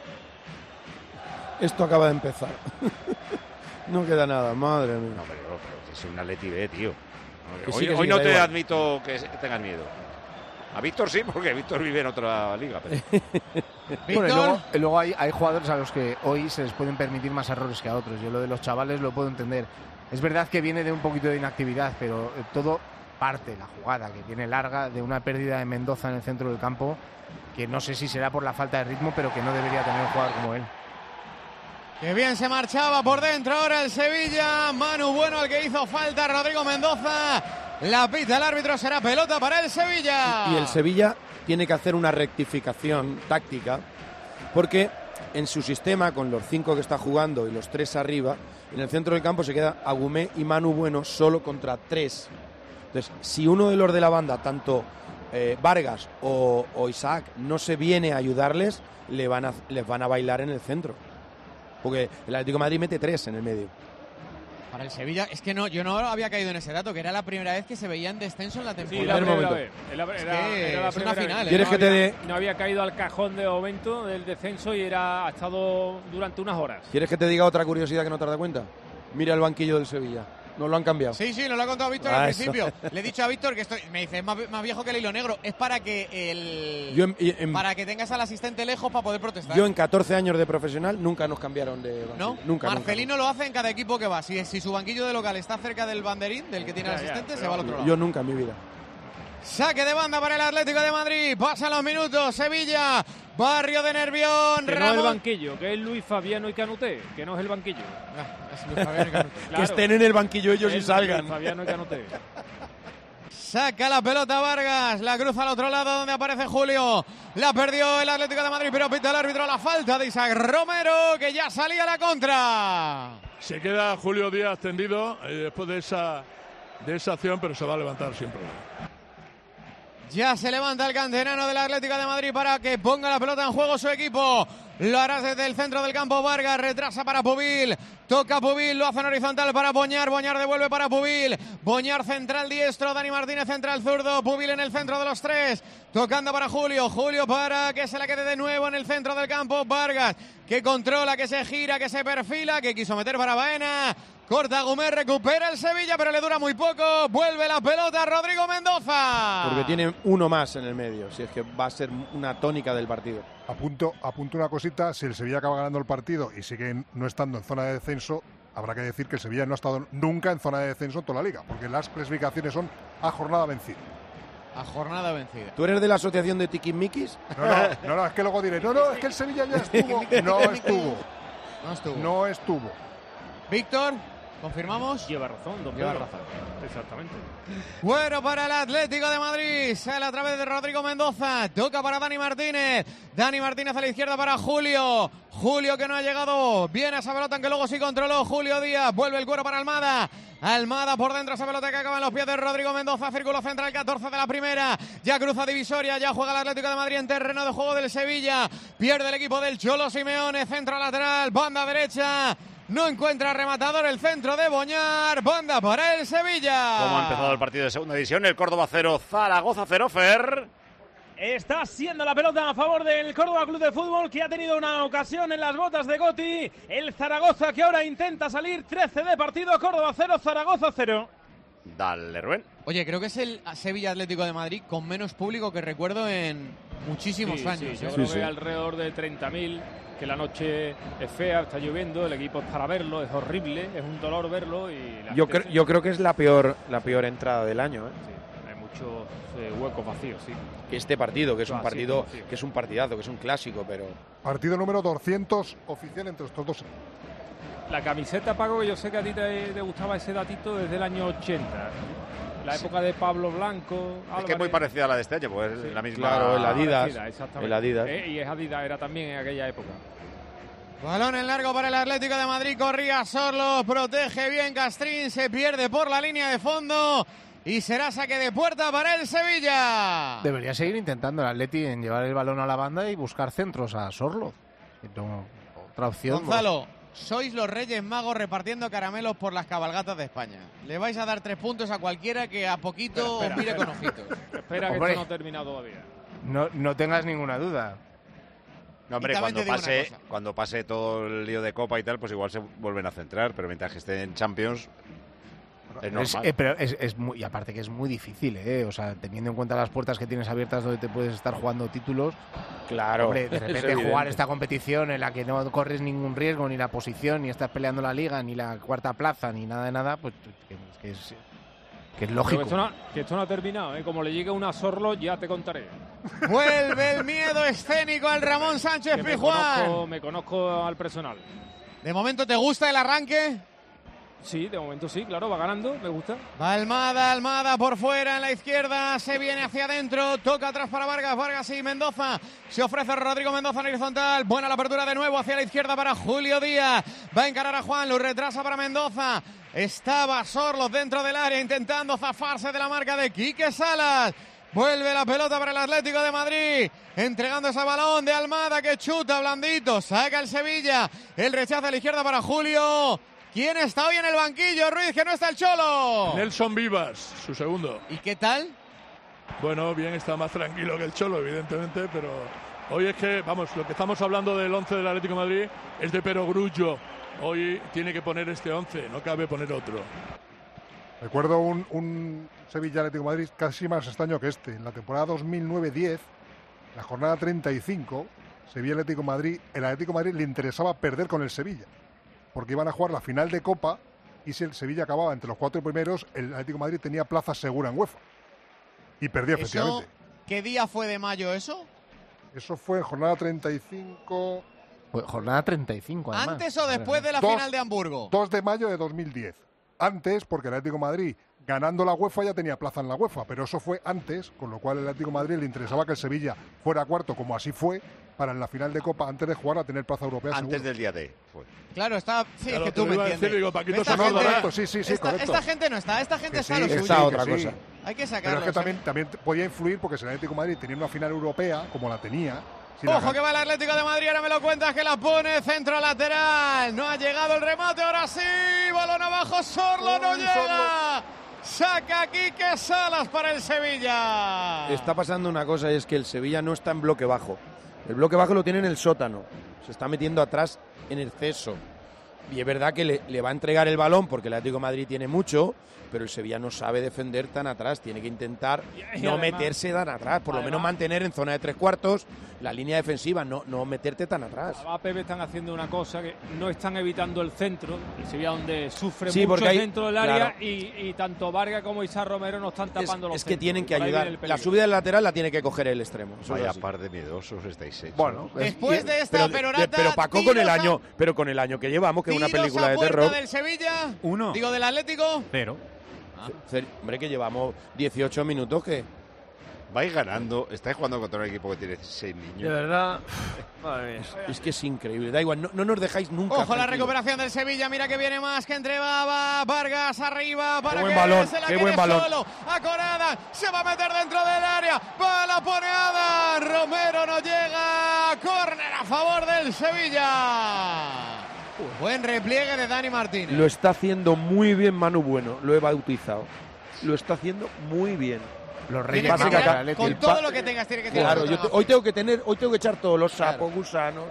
Esto acaba de empezar. No queda nada, madre mía. No, pero es un Atleti B, tío. Hoy no te admito que tengas miedo. A Víctor sí, porque Víctor vive en otra liga. Pero... Bueno, y luego hay jugadores a los que hoy se les pueden permitir más errores que a otros. Yo lo de los chavales lo puedo entender. Es verdad que viene de un poquito de inactividad, pero todo parte, la jugada que tiene larga, de una pérdida de Mendoza en el centro del campo, que no sé si será por la falta de ritmo, pero que no debería tener un jugador como él. Que bien se marchaba por dentro ahora el Sevilla. Manu Bueno, el que hizo falta, Rodrigo Mendoza. La pita el árbitro, será pelota para el Sevilla. Y el Sevilla tiene que hacer una rectificación táctica, porque en su sistema, con los 5 que está jugando y los 3 arriba, en el centro del campo se queda Agumé y Manu Bueno solo contra 3. Entonces, si uno de los de la banda, tanto Vargas o Isaac, no se viene a ayudarles, les van a bailar en el centro. porque el Atlético de Madrid mete 3 en el medio. Para el Sevilla, es que no, yo no había caído en ese dato, que era la primera vez que se veía en descenso en la temporada. Sí, la primera vez. Es una final. ¿Quieres que te dé? No había caído al cajón de momento del descenso y ha estado durante unas horas. ¿Quieres que te diga otra curiosidad que no te has dado cuenta? Mira el banquillo del Sevilla. No lo han cambiado. Sí, nos lo ha contado Víctor al principio. Le he dicho a Víctor que me dice, es más viejo que el hilo negro. Es para que para que tengas al asistente lejos para poder protestar. Yo en 14 años de profesional nunca nos cambiaron de banquillo. ¿No? Nunca. Marcelino lo hace en cada equipo que va. Si su banquillo de local está cerca del banderín, del que tiene el asistente, se va al otro lado. Yo nunca en mi vida. Saque de banda para el Atlético de Madrid. Pasan los minutos. Sevilla, Barrio de Nervión. Que no es el banquillo, que es Luis Fabiano y Canuté. Que no es el banquillo. Es Luis Fabiano y Canuté. Claro. Que estén en el banquillo ellos y salgan. Luis Fabiano y Canuté. Saca la pelota Vargas, la cruza al otro lado donde aparece Julio. La perdió el Atlético de Madrid, pero pita el árbitro la falta de Isaac Romero, que ya salía a la contra. Se queda Julio Díaz tendido después de esa acción, pero se va a levantar sin problema. Ya se levanta el canterano del Atlético de Madrid para que ponga la pelota en juego su equipo. Lo hará desde el centro del campo Vargas, retrasa para Pubil, toca Pubil, lo hace en horizontal para Boñar, Boñar devuelve para Pubil, Boñar central diestro, Dani Martínez central zurdo, Pubil en el centro de los tres, tocando para Julio, Julio para que se la quede de nuevo en el centro del campo Vargas, que controla, que se gira, que se perfila, que quiso meter para Baena. Corta Gómez, recupera el Sevilla, pero le dura muy poco. Vuelve la pelota Rodrigo Mendoza. Porque tiene uno más en el medio, si es que va a ser una tónica del partido. Apunto una cosita, si el Sevilla acaba ganando el partido y sigue no estando en zona de descenso, habrá que decir que el Sevilla no ha estado nunca en zona de descenso en toda la liga, porque las clasificaciones son a jornada vencida. A jornada vencida. ¿Tú eres de la asociación de Tiquismiquis? No, es que luego diré, es que el Sevilla ya estuvo. No estuvo. Víctor, ¿confirmamos? Lleva razón, don Lleva Pedro. razón. Exactamente. Bueno para el Atlético de Madrid. Sale a través de Rodrigo Mendoza. Toca para Dani Martínez. Dani Martínez a la izquierda para Julio. Julio que no ha llegado. Viene esa pelota que luego sí controló Julio Díaz. Vuelve el cuero para Almada. Almada por dentro, esa pelota que acaba en los pies de Rodrigo Mendoza. Círculo central, 14 de la primera. Ya cruza divisoria. Ya juega el Atlético de Madrid en terreno de juego del Sevilla. Pierde el equipo del Cholo Simeone. Centro lateral. Banda derecha. No encuentra rematador el centro de Boñar. Banda para el Sevilla. ¿Cómo ha empezado el partido de segunda división? El Córdoba 0, Zaragoza 0, Fer. Está siendo la pelota a favor del Córdoba Club de Fútbol, que ha tenido una ocasión en las botas de Gotti. El Zaragoza, que ahora intenta salir. 13 de partido, Córdoba 0, Zaragoza 0. Dale, Rubén. Oye, creo que es el Sevilla Atlético de Madrid con menos público que recuerdo en muchísimos años. Yo creo que alrededor de 30.000, que la noche es fea, está lloviendo, el equipo es para verlo, es horrible, es un dolor verlo. Y yo creo que es la peor entrada del año. Sí, hay muchos huecos vacíos, sí. Que este partido, que es un partido, que es un partidazo, que es un clásico, pero... Partido número 200 oficial entre estos dos. La camiseta, Paco, que yo sé que a ti te gustaba ese datito desde el año 80. La época de Pablo Blanco. Álvarez. Es que es muy parecida a la de este año, pues es la misma. Claro, el Adidas. Exactamente. El Adidas. Y es Adidas, era también en aquella época. Balón en largo para el Atlético de Madrid. Corría Sorlo, protege bien Castrín, se pierde por la línea de fondo. Y será saque de puerta para el Sevilla. Debería seguir intentando el Atleti en llevar el balón a la banda y buscar centros a Sorlo. Otra opción. Gonzalo, sois los Reyes Magos repartiendo caramelos por las cabalgatas de España. Le vais a dar 3 puntos a cualquiera que a poquito os mire con ojitos. Espera, que esto no ha terminado todavía. No tengas ninguna duda. No, hombre, cuando pase todo el lío de Copa y tal, pues igual se vuelven a centrar, pero mientras que estén en Champions... Es normal. Pero es muy, y aparte que es muy difícil, o sea, teniendo en cuenta las puertas que tienes abiertas donde te puedes estar jugando títulos. Claro. Hombre, de repente jugar esta competición en la que no corres ningún riesgo, ni la posición, ni estás peleando la liga, ni la cuarta plaza, ni nada de nada, pues que es lógico. Que esto no ha terminado, Como le llegue una a Sorlo, ya te contaré. Vuelve el miedo escénico al Ramón Sánchez Pizjuán. Me conozco al personal. ¿De momento te gusta el arranque? Sí, de momento sí, claro, va ganando, me gusta. Va Almada por fuera en la izquierda, se viene hacia adentro, toca atrás para Vargas y Mendoza. Se ofrece Rodrigo Mendoza en horizontal, buena la apertura de nuevo hacia la izquierda para Julio Díaz. Va a encarar a Juan, lo retrasa para Mendoza. Estaba Sorlos dentro del área intentando zafarse de la marca de Quique Salas. Vuelve la pelota para el Atlético de Madrid, entregando ese balón de Almada que chuta blandito, saca el Sevilla, el rechazo a la izquierda para Julio. ¿Quién está hoy en el banquillo, Ruiz, que no está el Cholo? Nelson Vivas, su segundo. ¿Y qué tal? Bueno, bien, está más tranquilo que el Cholo, evidentemente, pero hoy es que, vamos, lo que estamos hablando del 11 del Atlético de Madrid es de Perogrullo. Hoy tiene que poner este 11, no cabe poner otro. Recuerdo un Sevilla Atlético de Madrid casi más extraño que este. En la temporada 2009-10, la jornada 35, Sevilla Atlético de Madrid, el Atlético de Madrid le interesaba perder con el Sevilla, porque iban a jugar la final de Copa y si el Sevilla acababa entre los 4 primeros, el Atlético de Madrid tenía plaza segura en UEFA. Y perdió, efectivamente. ¿Qué día fue de mayo eso? Eso fue en jornada 35... Jornada 35, además. ¿Antes o después de la final de Hamburgo? 2 de mayo de 2010. Antes, porque el Atlético de Madrid, ganando la UEFA, ya tenía plaza en la UEFA, pero eso fue antes, con lo cual el Atlético de Madrid le interesaba que el Sevilla fuera cuarto, como así fue, para en la final de Copa, antes de jugar, a tener plaza europea Antes seguro. del día D. Fue. Claro, está... Sí, Claro, es que tú me entiendes. Decir, digo, Paquito esta Sonoda, gente, correcto, sí, correcto. Esta gente no está, esta gente Que está sí, a lo que suyo. sí, otra que cosa. sí. Hay que Pero sacarlo. es que también podía influir, porque si el Atlético de Madrid tenía una final europea, como la tenía... si la Ojo que va el Atlético de Madrid, ahora me lo cuentas que la pone centro lateral. No ha llegado el remate, ahora sí. Balón abajo, Sorlo no llega. Saca Quique Salas para el Sevilla. Está pasando una cosa y es que el Sevilla no está en bloque bajo. El bloque bajo lo tiene en el sótano. Se está metiendo atrás en exceso. Y es verdad que le va a entregar el balón porque el Atlético de Madrid tiene mucho, pero el Sevilla no sabe defender tan atrás. Tiene que intentar no además, meterse tan atrás, por lo menos mantener en zona de 3/4 la línea defensiva, no meterte tan atrás. A Pepe están haciendo una cosa que no están evitando el centro, el Sevilla donde sufre Sí, mucho porque el hay- centro del área claro. y tanto Vargas como Isar Romero no están tapando los Es que centros. tienen que Por ahí ayudar. viene el La peligro. subida del lateral la tiene que coger el extremo. Eso es Vaya así. par de miedosos estáis hechos. Bueno, Después de esta perorata, pero Paco con el año, pero con el año que llevamos, que es una tiros película a de puerta terror. del Sevilla. 1. Digo, del Atlético. 0. Hombre, que llevamos 18 minutos que Vais ganando, estáis jugando contra un equipo que tiene 6 niños. De verdad, madre mía. es que es increíble. Da igual, no nos dejáis nunca. Ojo la tranquilos. recuperación del Sevilla, mira que viene más, que entregaba Vargas arriba para Qué buen que balón, se la qué quede buen balón. solo. Acorada, se va a meter dentro del área, va la pone Adán, Romero no llega, córner a favor del Sevilla. Buen repliegue de Dani Martínez. Lo está haciendo muy bien Manu Bueno, lo he bautizado. Lo está haciendo muy bien. Los Tiene Reyes que Magos tirar del Atleti. con el todo pa- lo que tengas, tiene que tirar. Claro, hoy tengo que echar todos los sapos, gusanos.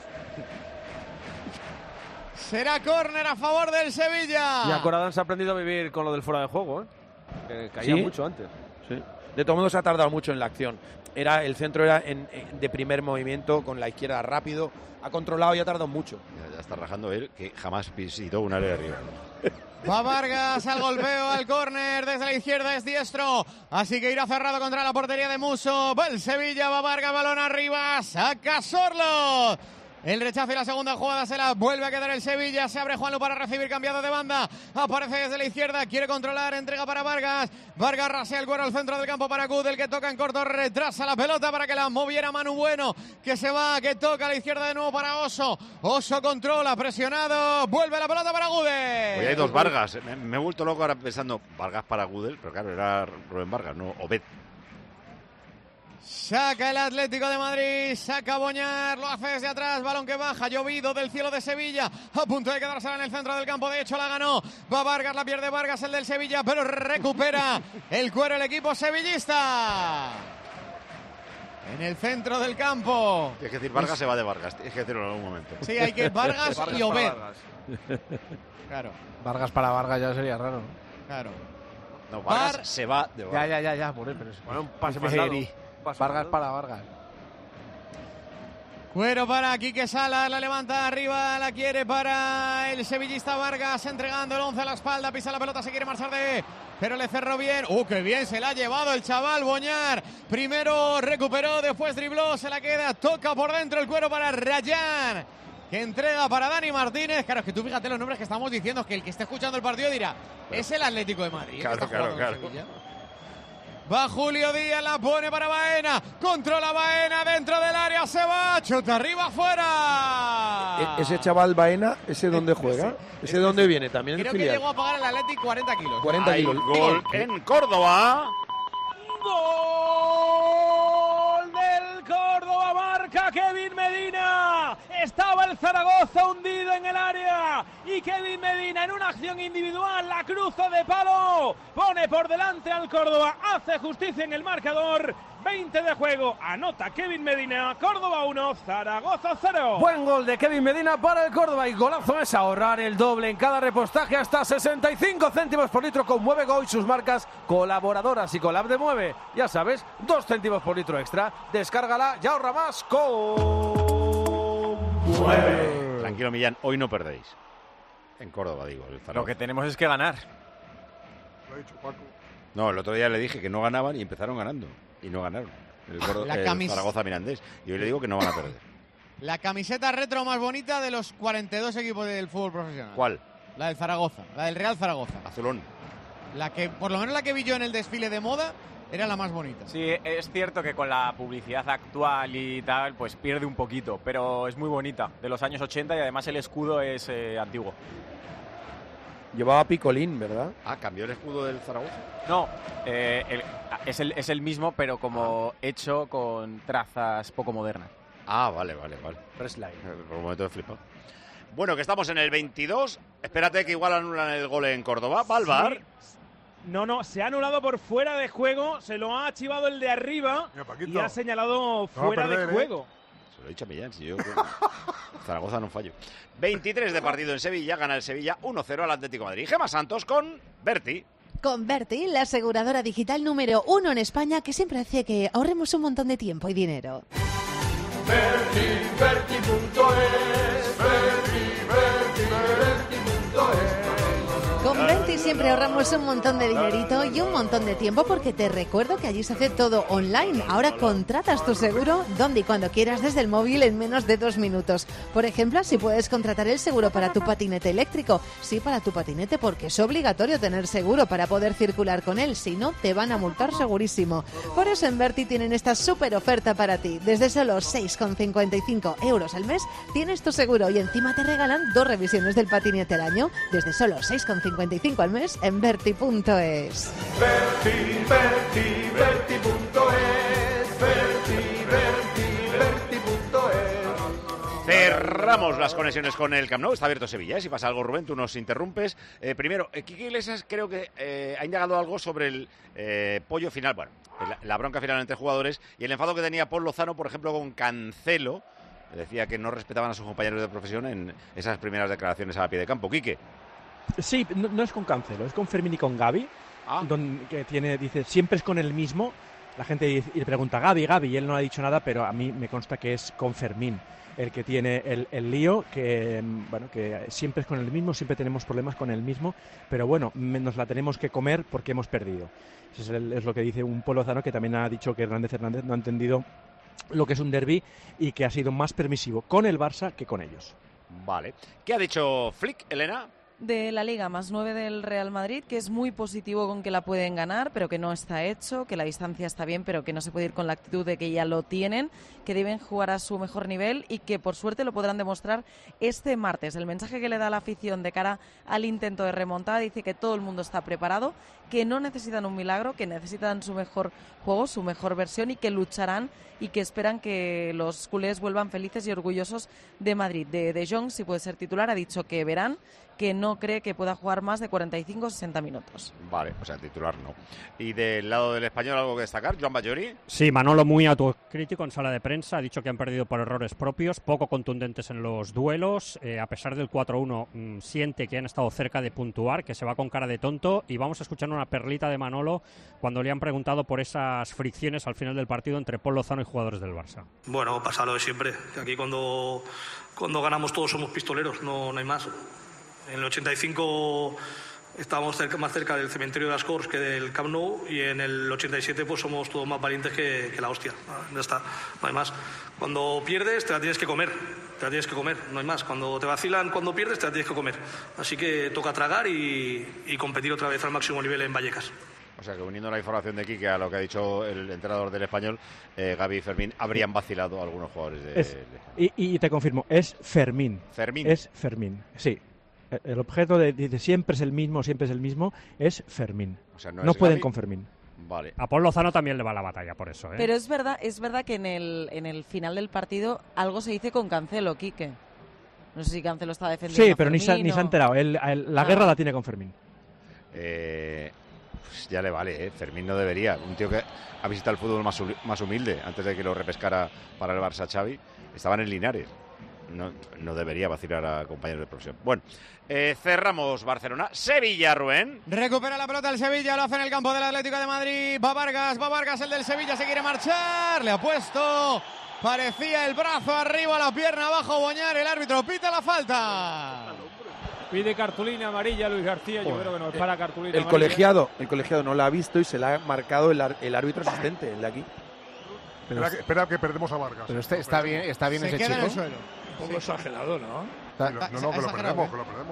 Será córner a favor del Sevilla. Y Acorada se ha aprendido a vivir con lo del fuera de juego, ¿eh? Que caía ¿Sí? mucho antes. Sí. De todo modo se ha tardado mucho en la acción. El centro era de primer movimiento, con la izquierda rápido. Ha controlado y ha tardado mucho. Ya está rajando él, que jamás visitó un área arriba. Va Vargas al golpeo, al córner, desde la izquierda es diestro, así que irá cerrado contra la portería de Muso. Va el Sevilla, va Vargas, balón arriba, saca Sorlo. El rechazo y la segunda jugada se la vuelve a quedar el Sevilla. Se abre Juanlu para recibir, cambiado de banda. Aparece desde la izquierda, quiere controlar, entrega para Vargas. Vargas rasea el cuero al centro del campo para Gudel, que toca en corto, retrasa la pelota para que la moviera Manu Bueno, que se va, que toca a la izquierda de nuevo para Oso. Oso controla, presionado, vuelve la pelota para Gudel. Hoy hay dos Vargas. Me he vuelto loco ahora pensando Vargas para Gudel, pero claro, era Rubén Vargas, no Obed. Saca el Atlético de Madrid, saca Boñar, lo hace desde atrás, balón que baja, llovido del cielo de Sevilla, a punto de quedarse en el centro del campo, de hecho la ganó, va Vargas, la pierde Vargas, el del Sevilla, pero recupera el cuero el equipo sevillista. En el centro del campo. Tienes que decir Vargas se va de Vargas, tienes que decirlo en algún momento. Sí, hay que Vargas y Obed. Claro. Vargas para Vargas ya sería raro. Claro. No, Vargas se va de Vargas. Ya, por él, pero es... Bueno, un pase mandado. Vargas para Vargas. Cuero para Quique Salas, la levanta arriba, la quiere para el sevillista Vargas, entregando el 11 a la espalda, pisa la pelota, se quiere marchar pero le cerró bien. ¡Qué bien se la ha llevado el chaval Boñar! Primero recuperó, después dribló, se la queda, toca por dentro el cuero para Rayán, que entrega para Dani Martínez. Claro, es que tú fíjate los nombres que estamos diciendo, que el que esté escuchando el partido dirá, es el Atlético de Madrid. Claro. Va Julio Díaz, la pone para Baena, controla Baena dentro del área, se va, chuta arriba, afuera. Ese chaval Baena, ¿ese dónde juega? ¿Ese dónde viene? También el Creo que filial. llegó a pagar el Atlético 40 kilos. 40 kilos. Gol en Córdoba. ¡Gol! toca Kevin Medina. Estaba el Zaragoza hundido en el área y Kevin Medina en una acción individual la cruza de palo, pone por delante al Córdoba, hace justicia en el marcador. 20 de juego, anota Kevin Medina, Córdoba 1, Zaragoza 0. Buen gol de Kevin Medina para el Córdoba y golazo es ahorrar el doble en cada repostaje hasta 65 céntimos por litro con MueveGo y sus marcas colaboradoras y con la app de Mueve. Ya sabes, 2 céntimos por litro extra. Descárgala y ahorra más con Mueve. Tranquilo, Millán, hoy no perdéis. En Córdoba, digo. El Zaragoza. Lo que tenemos es que ganar. Lo ha dicho Paco. No, el otro día le dije que no ganaban y empezaron ganando. Y no ganaron. El Zaragoza Mirandés. Y hoy le digo que no van a perder. La camiseta retro más bonita de los 42 equipos del fútbol profesional. ¿Cuál? La del Zaragoza, la del Real Zaragoza. Azulón. La que, por lo menos la que vi yo en el desfile de moda, era la más bonita. Sí, es cierto que con la publicidad actual y tal, pues pierde un poquito, pero es muy bonita, de los años 80 y además el escudo es antiguo. Llevaba picolín, ¿verdad? Ah, ¿cambió el escudo del Zaragoza? No, es el mismo, pero como hecho con trazas poco modernas. Ah, vale. Pressline. Por un momento he flipado. Bueno, que estamos en el 22. Espérate que igual anulan el gol en Córdoba. Va al VAR. No, se ha anulado por fuera de juego, se lo ha archivado el de arriba y ha señalado fuera de juego. Se lo he dicho a Millán, si yo Zaragoza no fallo. 23 de partido en Sevilla, gana el Sevilla 1-0 al Atlético de Madrid. Gemma Santos con Berti. Con Berti, la aseguradora digital número 1 en España que siempre hace que ahorremos un montón de tiempo y dinero. Con Berti siempre ahorramos un montón de dinerito y un montón de tiempo porque te recuerdo que allí se hace todo online. Ahora contratas tu seguro donde y cuando quieras desde el móvil en menos de 2 minutos. Por ejemplo, si puedes contratar el seguro para tu patinete eléctrico. Sí, para tu patinete porque es obligatorio tener seguro para poder circular con él. Si no, te van a multar segurísimo. Por eso en Berti tienen esta súper oferta para ti. Desde solo 6,55 € al mes tienes tu seguro y encima te regalan 2 revisiones del patinete al año. Desde solo 6,55 al mes en Berti.es. Cerramos las conexiones con el Camp Nou. Está abierto Sevilla. Si pasa algo, Rubén, tú nos interrumpes. Primero, Quique Iglesias creo que ha indagado algo sobre el pollo final. Bueno, la bronca final entre jugadores y el enfado que tenía Paul Lozano, por ejemplo, con Cancelo. Decía que no respetaban a sus compañeros de profesión en esas primeras declaraciones a pie de campo. Quique. Sí, no es con Cancelo, es con Fermín y con Gavi, que dice, siempre es con el mismo. La gente le pregunta Gavi, y él no ha dicho nada, pero a mí me consta que es con Fermín el que tiene el lío, que siempre es con el mismo, siempre tenemos problemas con el mismo, pero bueno, nos la tenemos que comer porque hemos perdido. Eso es lo que dice un Paul Lozano, que también ha dicho que Hernández no ha entendido lo que es un derbi y que ha sido más permisivo con el Barça que con ellos. Vale. ¿Qué ha dicho Flick, Elena? De la Liga, +9 del Real Madrid, que es muy positivo con que la pueden ganar, pero que no está hecho, que la distancia está bien, pero que no se puede ir con la actitud de que ya lo tienen, que deben jugar a su mejor nivel y que por suerte lo podrán demostrar este martes. El mensaje que le da la afición de cara al intento de remontada dice que todo el mundo está preparado, que no necesitan un milagro, que necesitan su mejor juego, su mejor versión y que lucharán y que esperan que los culés vuelvan felices y orgullosos de Madrid. De Jong, si puede ser titular, ha dicho que verán, que no cree que pueda jugar más de 45 o 60 minutos. Vale, o sea, titular no. ¿Y del lado del español algo que destacar? ¿Joan Ballori? Sí, Manolo muy autocrítico en sala de prensa. Ha dicho que han perdido por errores propios, poco contundentes en los duelos. A pesar del 4-1, siente que han estado cerca de puntuar, que se va con cara de tonto. Y vamos a escuchar una perlita de Manolo cuando le han preguntado por esas fricciones al final del partido entre Paul Lozano y jugadores del Barça. Bueno, pasa lo de siempre. Aquí cuando ganamos todos somos pistoleros, no hay más. En el 85 estábamos más cerca del cementerio de las Corts que del Camp Nou y en el 87 pues somos todos más valientes que la hostia. Ya está, no hay más. Cuando pierdes te la tienes que comer, no hay más. Cuando te vacilan, cuando pierdes te la tienes que comer. Así que toca tragar y competir otra vez al máximo nivel en Vallecas. O sea que uniendo la información de Quique a lo que ha dicho el entrenador del Español, Gavi y Fermín habrían vacilado a algunos jugadores de... Y te confirmo, es Fermín. ¿Fermín? Es Fermín, sí. El objeto de siempre es el mismo, es Fermín. O sea, no pueden Gavi. con Fermín. Vale. A Paul Lozano también le va la batalla por eso, ¿eh? Pero es verdad que en el final del partido algo se dice con Cancelo, Quique. No sé si Cancelo está defendiendo. Sí, pero ni se ha enterado. La guerra la tiene con Fermín. Pues ya le vale, Fermín no debería. Un tío que ha visitado el fútbol más humilde antes de que lo repescara para el Barça Xavi. Estaba en el Linares. No debería vacilar a compañeros de profesión. Bueno, cerramos Barcelona. Sevilla, Rubén. Recupera la pelota el Sevilla, lo hace en el campo del Atlético de Madrid. Va Vargas, el del Sevilla se quiere marchar. Le ha puesto, parecía el brazo arriba, la pierna abajo, Boñar. El árbitro pita la falta. Pide cartulina amarilla Luis García. Yo creo que no es para cartulina el amarilla. colegiado no la ha visto y se la ha marcado el árbitro asistente, el de aquí. Espera que perdemos a Vargas. Pero está bien ese chico. En el suelo. Un poco exagerado, ¿no? No, que lo perdemos.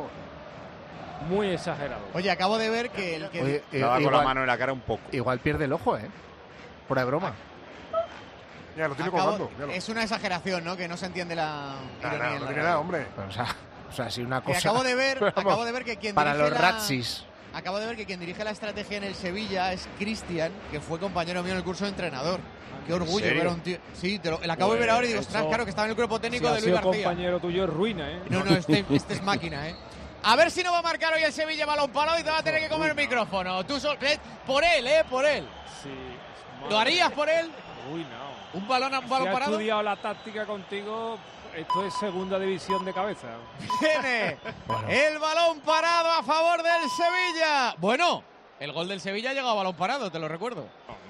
Muy exagerado. Oye, acabo de ver que el que... Estaba con la mano en la cara un poco. Igual pierde el ojo, Fuera de broma. Ya, lo tiene colgando. Es una exageración, ¿no? Que no se entiende la ironía. No tiene nada, hombre. O sea, si una cosa... Acabo de ver que quien para dirige los Ratsis. Acabo de ver que quien dirige la estrategia en el Sevilla es Cristian, que fue compañero mío en el curso de entrenador. Qué orgullo ver a un tío. Sí, lo acabo de ver ahora y digo, ostras, claro que estaba en el cuerpo técnico de Luis García. Compañero tuyo es ruina, No, este es máquina, A ver si no va a marcar hoy el Sevilla balón parado y te va a tener que comer el micrófono. Tú por él, por él. Sí. ¿Lo harías por él? Uy, no. ¿Un balón parado? Si he estudiado la táctica contigo, esto es segunda división de cabeza. Viene el balón parado a favor del Sevilla. Bueno, el gol del Sevilla ha llegado a balón parado, te lo recuerdo.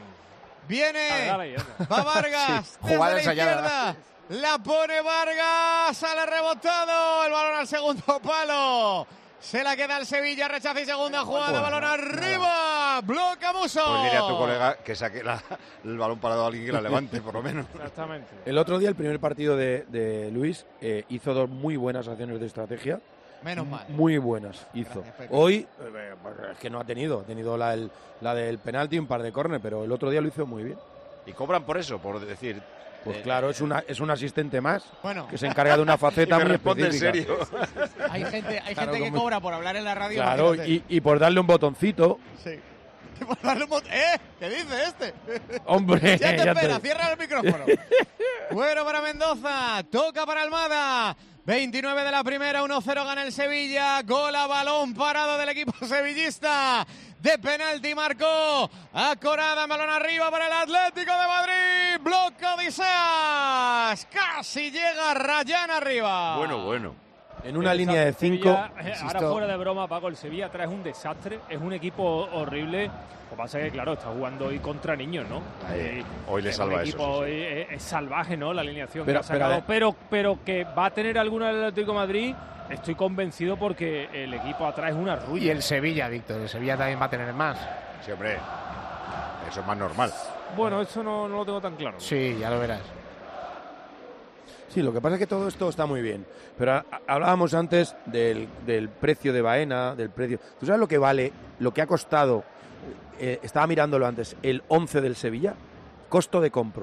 Viene, va Vargas, desde la izquierda, la pone Vargas, sale rebotado, el balón al segundo palo. Se la queda el Sevilla, rechaza y segunda jugada, balón arriba, bloca Musso. Pues dile a tu colega que saque el balón parado a alguien que la levante, por lo menos. Exactamente. El otro día, el primer partido de Luis, hizo dos muy buenas acciones de estrategia. Menos mal. Muy buenas hizo. Hoy, es que no ha tenido la del penalti, un par de córner, pero el otro día lo hizo muy bien. ¿Y cobran por eso? Por decir... Pues claro, es un asistente más que se encarga de una faceta muy responde específica. en serio. Hay gente que cobra por hablar en la radio. Claro, y por darle un botoncito. Sí. Por darle un ¿qué dice este? Hombre, ya te espera, cierra el micrófono. Bueno para Mendoza, toca para Almada. 29 de la primera, 1-0 gana el Sevilla. Gol a balón parado del equipo sevillista. De penalti marcó a Corada, balón arriba para el Atlético de Madrid. Bloca Odiseas. Casi llega Rayán arriba. Bueno. En una línea de 5. Ahora fuera de broma, Paco, el Sevilla trae un desastre. Es un equipo horrible. Lo que pasa es que, claro, está jugando hoy contra niños, ¿no? Hoy le salva eso. Hoy es salvaje, ¿no? La alineación que ha sacado. Pero que va a tener alguna del Atlético de Madrid, estoy convencido porque el equipo atrás es una ruina. Y el Sevilla, Víctor, el Sevilla también va a tener más. Sí, hombre. Eso es más normal. Bueno, eso no lo tengo tan claro. Sí, ya lo verás. Sí, lo que pasa es que todo esto está muy bien. Pero hablábamos antes del precio de Baena, del precio... ¿Tú sabes lo que vale, lo que ha costado? Estaba mirándolo antes, el 11 del Sevilla. Costo de compra.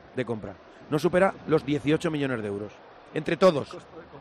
No supera los 18 millones de euros. Entre todos.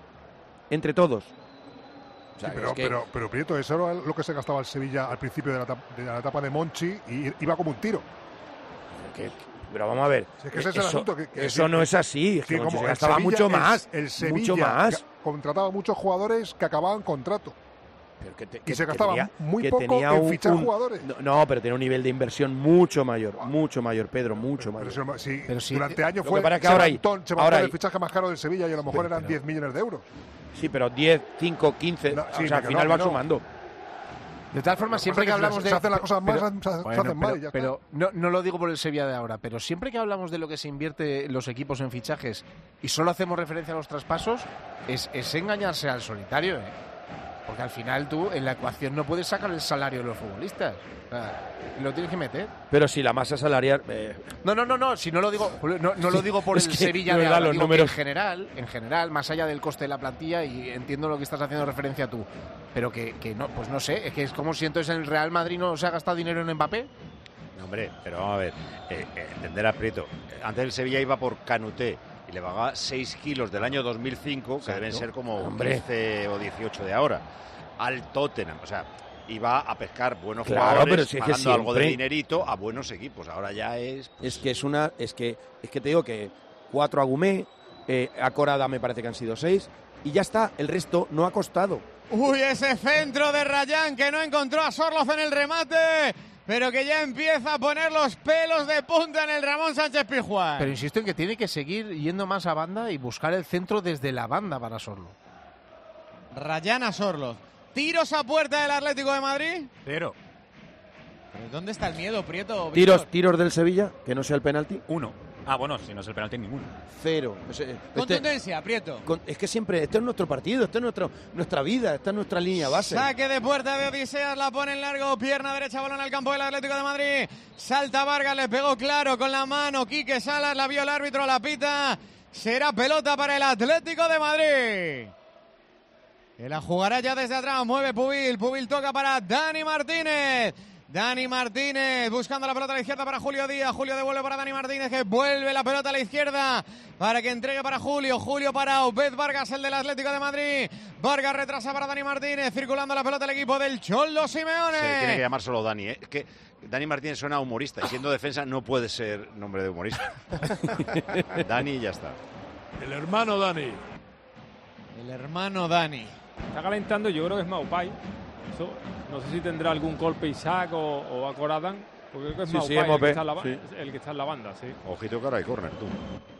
O sea, sí, pero Prieto, eso era lo que se gastaba el Sevilla al principio de la etapa de Monchi y iba como un tiro. Pero vamos a ver, si es que ese es el asunto, eso no es así, es que como se gastaba Sevilla, mucho más. El Sevilla contrataba muchos jugadores que acababan contrato. Y se gastaba muy poco en fichar jugadores. No, pero tenía un nivel de inversión mucho mayor, Pedro, mucho mayor. Pero sí, durante años fue el fichaje más caro del Sevilla y a lo mejor eran 10 millones de euros. Sí, pero 10, 5, 15, al final van sumando. De tal forma, siempre que hablamos de... Se hacen las cosas mal, se hacen mal y ya pero no lo digo por el Sevilla de ahora, pero siempre que hablamos de lo que se invierte los equipos en fichajes y solo hacemos referencia a los traspasos, es engañarse al solitario, Porque al final tú en la ecuación no puedes sacar el salario de los futbolistas. O sea, lo tienes que meter. Pero si la masa salarial... No, si no lo digo, no lo digo por el Sevilla de ahora, digo que en general, más allá del coste de la plantilla, y entiendo lo que estás haciendo referencia tú, pero que no, pues no sé, es que es como si entonces en el Real Madrid no se ha gastado dinero en Mbappé. No, hombre, pero vamos a ver, entender a Prieto. Antes el Sevilla iba por Canuté y le pagaba 6 kilos del año 2005, que deben ser como 13 o 18 de ahora, al Tottenham. O sea, y va a pescar buenos Claro, jugadores, pero si es que pagando algo de siempre- dinerito a buenos equipos. Ahora ya es... Es que es que te digo que 4 a Gumé, a Corada me parece que han sido 6 y ya está, el resto no ha costado. Uy, ese centro de Rayán que no encontró a Sorloz en el remate, pero que ya empieza a poner los pelos de punta en el Ramón Sánchez Pizjuán. Pero insisto en que tiene que seguir yendo más a banda y buscar el centro desde la banda para Sorloz. Rayán a Sorloz. Tiros a puerta del Atlético de Madrid. 0. ¿Pero dónde está el miedo, Prieto? Tiros del Sevilla, que no sea el penalti. 1. Ah, bueno, si no es el penalti, ninguno. 0. Contundencia, Prieto. Es que siempre, este es nuestro partido, esta es nuestra vida, esta es nuestra línea base. Saque de puerta de Odiseas, la pone en largo, pierna derecha, balón al campo del Atlético de Madrid. Salta Vargas, le pegó claro con la mano. Quique Salas, la vio el árbitro, la pita. Será pelota para el Atlético de Madrid. Que la jugará ya desde atrás, mueve Pubil. Pubil toca para Dani Martínez. Dani Martínez buscando la pelota a la izquierda para Julio Díaz. Julio devuelve para Dani Martínez, que vuelve la pelota a la izquierda para que entregue para Julio. Julio para Obed Vargas, el del Atlético de Madrid. Vargas retrasa para Dani Martínez, circulando la pelota el equipo del Cholo Simeone. Se tiene que llamar solo Dani, ¿eh? Es que Dani Martínez suena a humorista y siendo defensa no puede ser nombre de humorista. Dani y ya está. El hermano Dani. El hermano Dani. Está calentando, yo creo que es Maupay. Eso, no sé si tendrá algún golpe Isaac o Akoradan, porque creo que es Maupay el, que está en la, el que está en la banda, sí. Ojito que ahora hay córner, tú.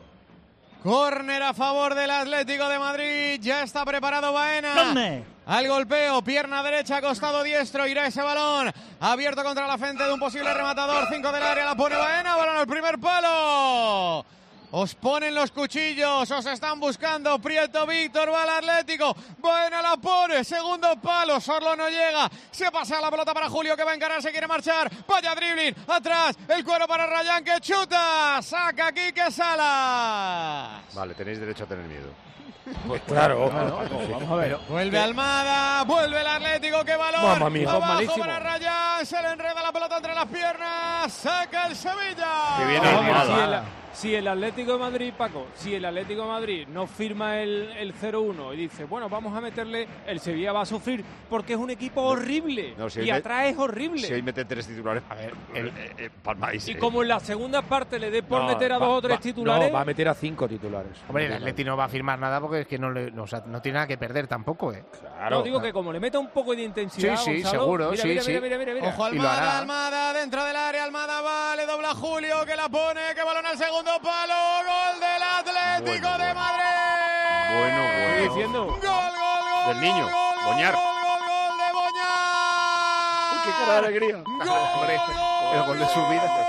Córner a favor del Atlético de Madrid. Ya está preparado Baena. ¿Dónde? Al golpeo, pierna derecha, costado diestro. Irá ese balón. Abierto contra la frente de un posible rematador. 5 del área, la pone Baena. Balón al primer palo. Os ponen los cuchillos, os están buscando. Prieto, Víctor, va al Atlético. Baena la pone, segundo palo. Sorlo no llega. Se pasa la pelota para Julio, que va a encarar, se quiere marchar. Vaya dribbling, atrás. El cuero para Rayán, que chuta. Saca Quique Salas. Vale, tenéis derecho a tener miedo. Pues claro. Vamos a ver. Vuelve Almada, vuelve el Atlético, qué balón. Mamma mía. Abajo Malísimo. para Rayán, se le enreda la pelota entre las piernas. Saca el Sevilla. Que viene Almada. Si el Atlético de Madrid, Paco, si el Atlético de Madrid no firma el 0-1 y dice, bueno, vamos a meterle, el Sevilla va a sufrir porque es un equipo horrible y atrás es horrible. Si hoy mete 3 titulares, a ver, palmáis. Y como en la segunda parte le dé por meter a 2 o 3 titulares. No, va a meter a 5 titulares. Hombre, el Atleti no va a firmar nada porque es que no tiene nada que perder tampoco, Claro. No, digo que como le meta un poco de intensidad. Sí, Gonzalo, seguro, mira. Ojo Almada, Almada dentro del área, Almada va, le dobla Julio, que la pone, que balón al segundo palo. Gol del Atlético de Madrid. Bueno. Diciendo. Gol. Del niño, Boñar. Gol de Boñar. Uy, qué cara de alegría. El gol de su vida.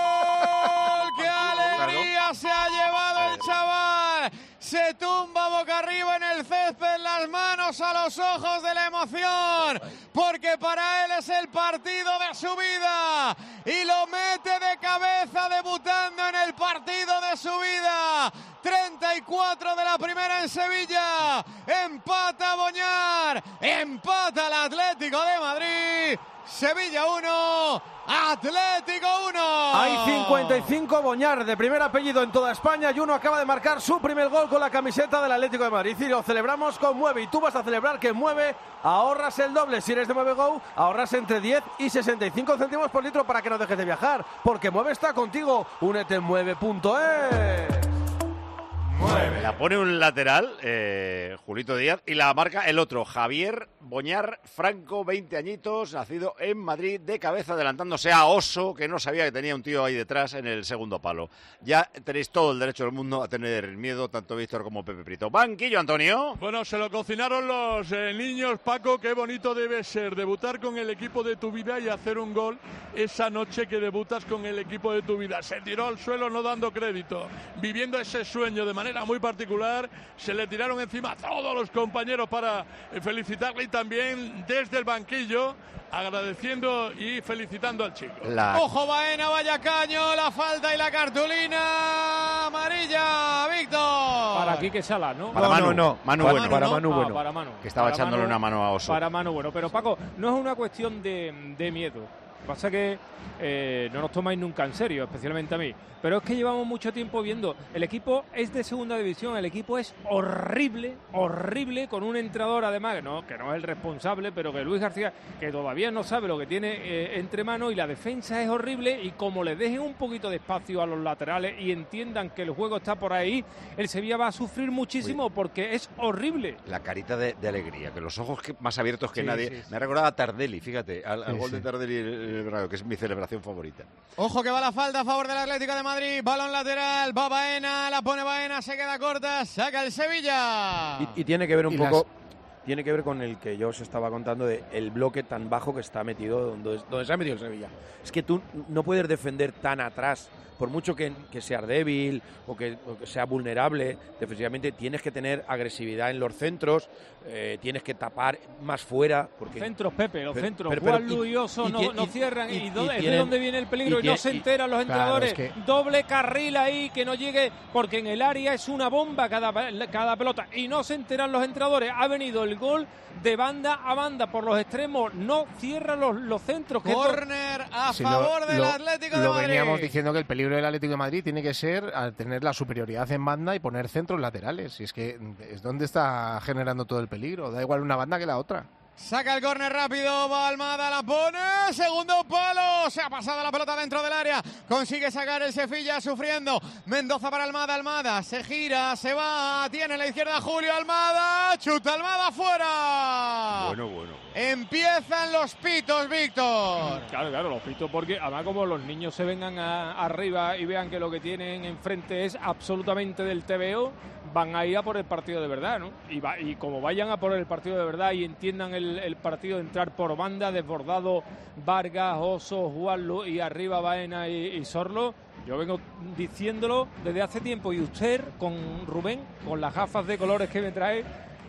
¡Qué alegría se ha llevado el chaval! Se tumba boca arriba en el césped, las manos a los ojos de la emoción, porque para él es el partido de su vida y lo mete de cabeza debutando en el partido de su vida. 34 de la primera en Sevilla, empata Boñar, empata el Atlético de Madrid. Sevilla 1, Atlético 1. Hay 55 Boñar de primer apellido en toda España y uno acaba de marcar su primer gol con la camiseta del Atlético de Madrid. Y lo celebramos con Mueve. Y tú vas a celebrar que Mueve, ahorras el doble. Si eres de Mueve Go, ahorras entre 10 y 65 céntimos por litro para que no dejes de viajar. Porque Mueve está contigo. Únete en mueve.es. La pone un lateral, Julito Díaz, y la marca el otro, Javier Boñar Franco, 20 añitos, nacido en Madrid, de cabeza, adelantándose a Oso, que no sabía que tenía un tío ahí detrás en el segundo palo. Ya tenéis todo el derecho del mundo a tener miedo, tanto Víctor como Pepe Prieto. Banquillo, Antonio. Bueno, se lo cocinaron los niños, Paco. Qué bonito debe ser debutar con el equipo de tu vida y hacer un gol esa noche que debutas con el equipo de tu vida. Se tiró al suelo no dando crédito, viviendo ese sueño de manera muy particular. Se le tiraron encima a todos los compañeros para felicitarle y también desde el banquillo agradeciendo y felicitando al chico. Ojo Baena, vaya caño, la falta y la cartulina amarilla, Víctor. Para Quique Salas, ¿no? Para Manu, no. Manu Para Bueno. Para Manu Bueno. Para Manu. Que estaba Para echándole Manu, una mano a Oso. Para Manu Bueno. Pero Paco, no es una cuestión de miedo. pasa que no nos tomáis nunca en serio, especialmente a mí. Pero es que llevamos mucho tiempo viendo. El equipo es de segunda división, el equipo es horrible, horrible, con un entrenador además, que no es el responsable, pero que Luis García, que todavía no sabe lo que tiene entre manos, y la defensa es horrible, y como le dejen un poquito de espacio a los laterales y entiendan que el juego está por ahí, el Sevilla va a sufrir muchísimo porque es horrible. La carita de alegría, que los ojos más abiertos que nadie. Me ha recordado a Tardelli, fíjate, al gol de Tardelli el Bernabéu, que es mi celebración favorita. Ojo que va la falta a favor del Atlético de Madrid, balón lateral, va Baena, la pone Baena, se queda corta, saca el Sevilla. Y tiene que ver un poco, tiene que ver con el que yo os estaba contando de el bloque tan bajo que está metido, donde se ha metido el Sevilla. Es que tú no puedes defender tan atrás, por mucho que seas débil o que sea vulnerable, defensivamente tienes que tener agresividad en los centros, tienes que tapar más fuera. Porque centros, Pepe, los centros. Juan Luis y Oso no cierran. ¿Y es de dónde viene el peligro? Y no se enteran los entrenadores. Claro, es que... Doble carril ahí, que no llegue, porque en el área es una bomba cada pelota. Y no se enteran los entrenadores. Ha venido el gol de banda a banda por los extremos, no cierran los centros. Córner a favor del Atlético de Madrid. Lo veníamos diciendo que el peligro del Atlético de Madrid tiene que ser al tener la superioridad en banda y poner centros laterales. Y es que es donde está generando todo el peligro. Da igual una banda que la otra. Saca el córner rápido, va Almada, la pone, segundo palo, se ha pasado la pelota dentro del área, consigue sacar el Sevilla sufriendo, Mendoza para Almada, se gira, se va, tiene la izquierda Julio, Almada, chuta Almada fuera. Bueno. Empiezan los pitos, Víctor. Claro, los pitos, porque además como los niños se vengan arriba y vean que lo que tienen enfrente es absolutamente del TVO, van a ir a por el partido de verdad, ¿no? Y como vayan a por el partido de verdad y entiendan el partido de entrar por banda, desbordado Vargas, Oso, Juanlu y arriba Baena y Sorlo, yo vengo diciéndolo desde hace tiempo, y usted con Rubén, con las gafas de colores que me trae,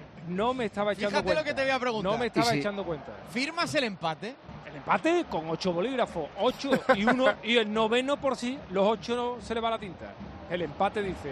no me estaba echando cuenta. Fíjate lo que te voy a preguntar. No me estaba echando cuenta. ¿Firmas el empate? El empate con 8 bolígrafos, 8 y 1, y el noveno por sí, los 8 no se le va la tinta. El empate dice.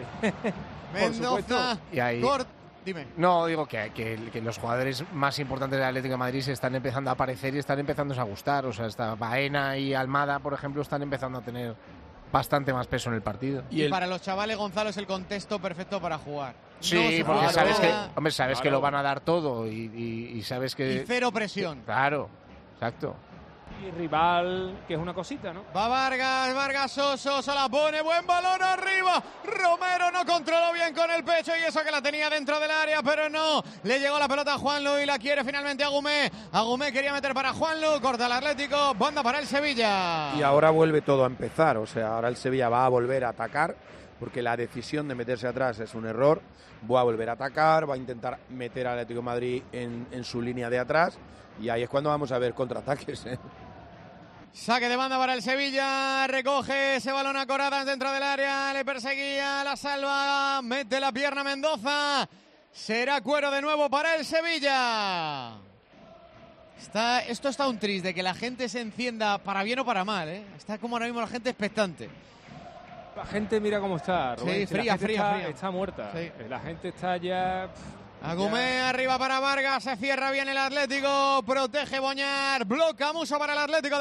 Mendoza, y ahí, dime. No, digo que los jugadores más importantes del Atlético de Madrid se están empezando a aparecer y están empezando a gustar. O sea, Baena y Almada, por ejemplo, están empezando a tener bastante más peso en el partido. Y para los chavales, Gonzalo, es el contexto perfecto para jugar. Sí, porque sabes que lo van a dar todo y sabes que... Y cero presión. Claro, exacto. Y rival, que es una cosita, ¿no? Va Vargas Oso, se la pone, buen balón arriba. Romero no controló bien con el pecho y eso que la tenía dentro del área, pero no. Le llegó la pelota a Juanlu y la quiere finalmente Agumé. Agumé quería meter para Juanlu, corta el Atlético, banda para el Sevilla. Y ahora vuelve todo a empezar, o sea, ahora el Sevilla va a volver a atacar, porque la decisión de meterse atrás es un error. Va a volver a atacar, va a intentar meter al Atlético de Madrid en su línea de atrás, y ahí es cuando vamos a ver contraataques, ¿eh? Saque de banda para el Sevilla, recoge ese balón a Coradas dentro del área, le perseguía, la salva, mete la pierna Mendoza, será cuero de nuevo para el Sevilla. Esto está un tris de que la gente se encienda para bien o para mal, ¿eh? Está como ahora mismo la gente expectante. La gente mira cómo está, Rubén. Sí, fría. Está muerta. Sí. La gente está ya... Agumé arriba para Vargas, se cierra bien el Atlético, protege Boñar, bloca Muso para el Atlético de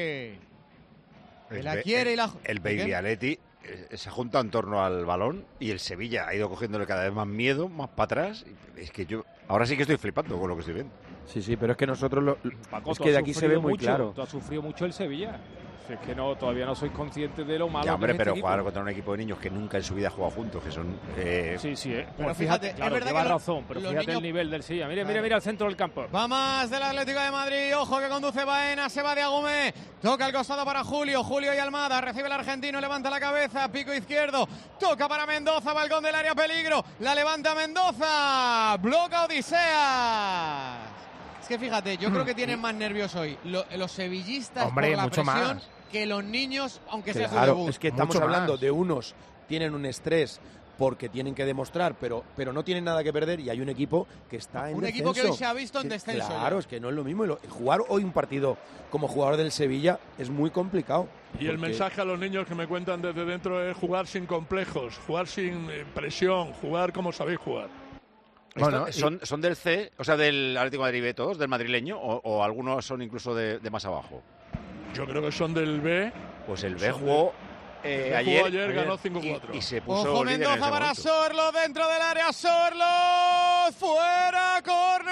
Madrid. El Bailey se junta en torno al balón y el Sevilla ha ido cogiéndole cada vez más miedo, más para atrás. Es que yo ahora sí que estoy flipando con lo que estoy viendo. Sí, pero es que nosotros Paco, es que de aquí se ve muy claro. Tú has sufrido mucho el Sevilla. Es que todavía no sois conscientes de lo malo ya, hombre, que es pero este jugar equipo. Contra un equipo de niños que nunca en su vida ha jugado juntos, que son... Sí, pero fíjate, claro, es verdad lleva que razón, pero fíjate niños... el nivel del Sevilla. Mira el centro del campo. Va más del Atlético de Madrid, ojo que conduce Baena, se va de Agumé, toca el costado para Julio y Almada, recibe el argentino, levanta la cabeza, pico izquierdo, toca para Mendoza, balcón del área, peligro, la levanta Mendoza, bloca Odisea. Es que fíjate, yo creo que tienen más nervios hoy los sevillistas, hombre, por la mucho presión más. Que los niños, aunque sea su claro, debut. es que estamos hablando de unos tienen un estrés porque tienen que demostrar, pero no tienen nada que perder, y hay un equipo que está en un descenso. equipo que hoy se ha visto en descenso. Claro, ya. es que no es lo mismo. Jugar hoy un partido como jugador del Sevilla es muy complicado. Y el mensaje a los niños que me cuentan desde dentro es jugar sin complejos, jugar sin presión, jugar como sabéis jugar. Bueno, ¿Son del C, o sea, del Atlético de Madrid B todos, del madrileño, o algunos son incluso de más abajo? Yo creo que son del B. Pues el B jugó ayer ganó 5-4. Y se puso Ojo líder en ese Mendoza para momento. Sorlo dentro del área. Sorlo fuera,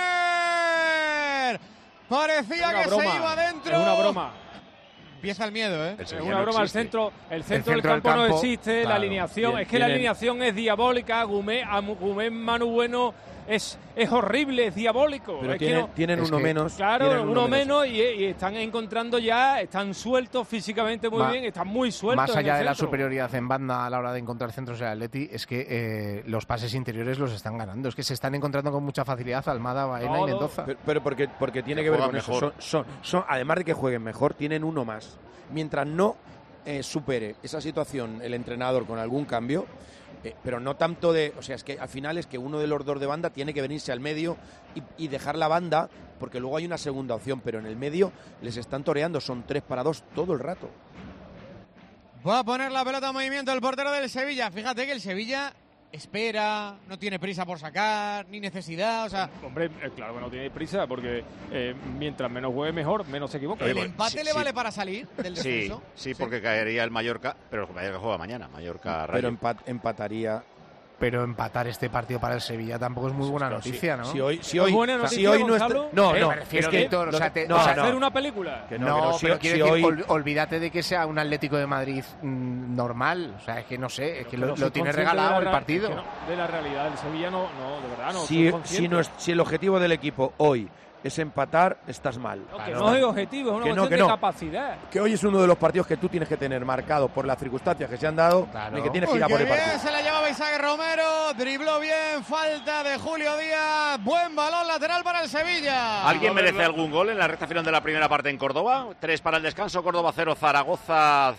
córner. Parecía que se iba dentro. Es una broma. Empieza el miedo, ¿eh? Es una broma. El centro del campo no existe. claro, La alineación. Es que la alineación es diabólica. Gumé, Manu Bueno es horrible, es diabólico. Pero es que tienen uno menos. Claro, tienen uno menos y están encontrando ya, están sueltos físicamente muy bien, están muy sueltos. Más allá en de el la centro. superioridad en banda a la hora de encontrar centros del Atleti, es que los pases interiores los están ganando. Es que se están encontrando con mucha facilidad Almada, Baena y Mendoza. Pero porque tiene que ver con eso. Son, además de que jueguen mejor, tienen uno más. Mientras no supere esa situación el entrenador con algún cambio, pero no tanto de... O sea, es que al final es que uno de los dos de banda tiene que venirse al medio y dejar la banda, porque luego hay una segunda opción, pero en el medio les están toreando, son 3 para 2 todo el rato. Va a poner la pelota en movimiento el portero del Sevilla. Fíjate que el Sevilla espera, no tiene prisa por sacar, ni necesidad, o sea... Hombre, claro que no tiene prisa, porque mientras menos juegue mejor, menos se equivoca. ¿El empate le vale para salir del descenso? Sí, porque caería el Mallorca, pero el Mallorca juega mañana, Mallorca-Rayo. Pero empataría... Pero empatar este partido para el Sevilla tampoco es muy buena noticia, ¿no? Si hoy no está... No, es que hacer una película. Pero quiero decir, olvídate de que sea un Atlético de Madrid normal. O sea, es que no sé, es que lo tiene regalado el partido. De la realidad del Sevilla no, de verdad no. Si el objetivo del equipo hoy es empatar, estás mal. No es objetivo, es una cuestión de capacidad. Que hoy es uno de los partidos que tú tienes que tener marcado por las circunstancias que se han dado y que tienes que ir a por el partido. Se la llevaba Isaac Romero, dribló bien, falta de Julio Díaz, buen balón lateral para el Sevilla. ¿Alguien merece algún gol en la recta final de la primera parte en Córdoba? 3 para el descanso, Córdoba 0, Zaragoza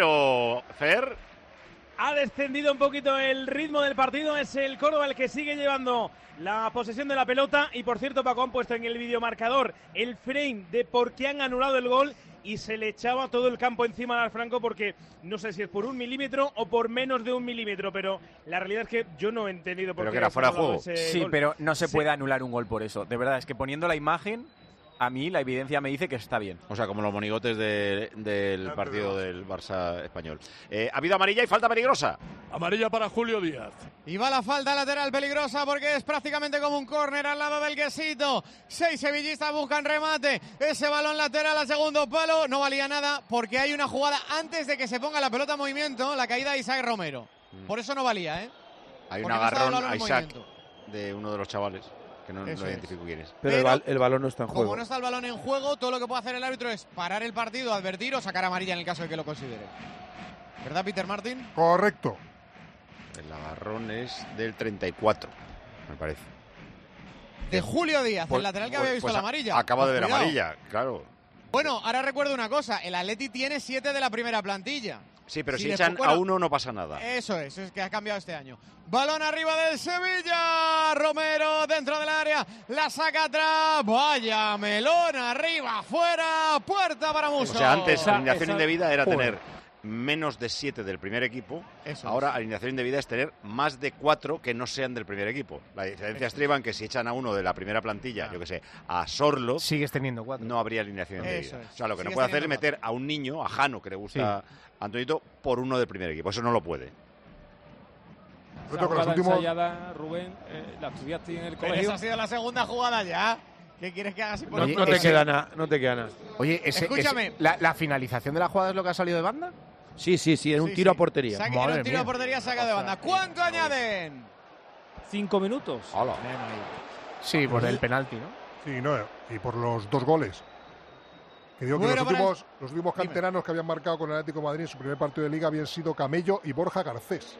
0. Fer. Ha descendido un poquito el ritmo del partido, es el Córdoba el que sigue llevando la posesión de la pelota y por cierto Paco han puesto en el videomarcador el frame de por qué han anulado el gol y se le echaba todo el campo encima al Franco porque no sé si es por 1 milímetro o por menos de 1 milímetro, pero la realidad es que yo no he entendido por qué. Pero que era fuera de juego. Sí, gol. pero no se puede anular un gol por eso. De verdad, es que poniendo la imagen... A mí la evidencia me dice que está bien. O sea, como los monigotes del partido del Barça español. Ha habido amarilla y falta peligrosa. Amarilla para Julio Díaz. Y va la falta lateral peligrosa porque es prácticamente como un córner al lado del quesito. 6 sevillistas buscan remate. Ese balón lateral al segundo palo no valía nada porque hay una jugada antes de que se ponga la pelota en movimiento, la caída de Isaac Romero. Por eso no valía, ¿eh? Hay porque un agarrón no a Isaac de uno de los chavales. Que no identifico quién es. Pero el balón no está en juego. Como no está el balón en juego, todo lo que puede hacer el árbitro es parar el partido, advertir o sacar amarilla en el caso de que lo considere. ¿Verdad, Peter Martin? Correcto. El agarrón es del 34, me parece. De Julio Díaz, el lateral que había visto la amarilla. Acaba de ver Cuidado. amarilla, claro. Bueno, ahora recuerdo una cosa. El Atleti tiene 7 de la primera plantilla. Sí, pero si echan a uno no pasa nada. Eso es que ha cambiado este año. Balón arriba del Sevilla. Romero dentro del área. La saca atrás. Vaya melón arriba, fuera. Puerta para Musso. O sea, antes la alineación indebida era tener menos de 7 del primer equipo. Ahora alineación indebida es tener más de 4 que no sean del primer equipo. La diferencia estriba en que si echan a uno de la primera plantilla, yo que sé, a Sorlo, sigues teniendo 4. No habría alineación indebida. O sea, lo que no Sigues puede hacer es teniendo meter a un niño, a Jano, que le gusta a Antonito, por uno del primer equipo. Eso no lo puede. Esa jugada ensayada, Rubén, la estudiaste en el colegio. Esa ha sido la segunda jugada ya. ¿Qué quieres que haga así por No te queda nada. Oye, escúchame. ¿La finalización de la jugada es lo que ha salido de banda? Sí, es un tiro a portería. Era un tiro a portería, saca de banda. ¿Cuánto añaden? 5 minutos. Hola. Sí, por el penalti, ¿no? Sí, no, y por los 2 goles. Que digo que los últimos canteranos que habían marcado con el Atlético de Madrid en su primer partido de Liga habían sido Camello y Borja Garcés.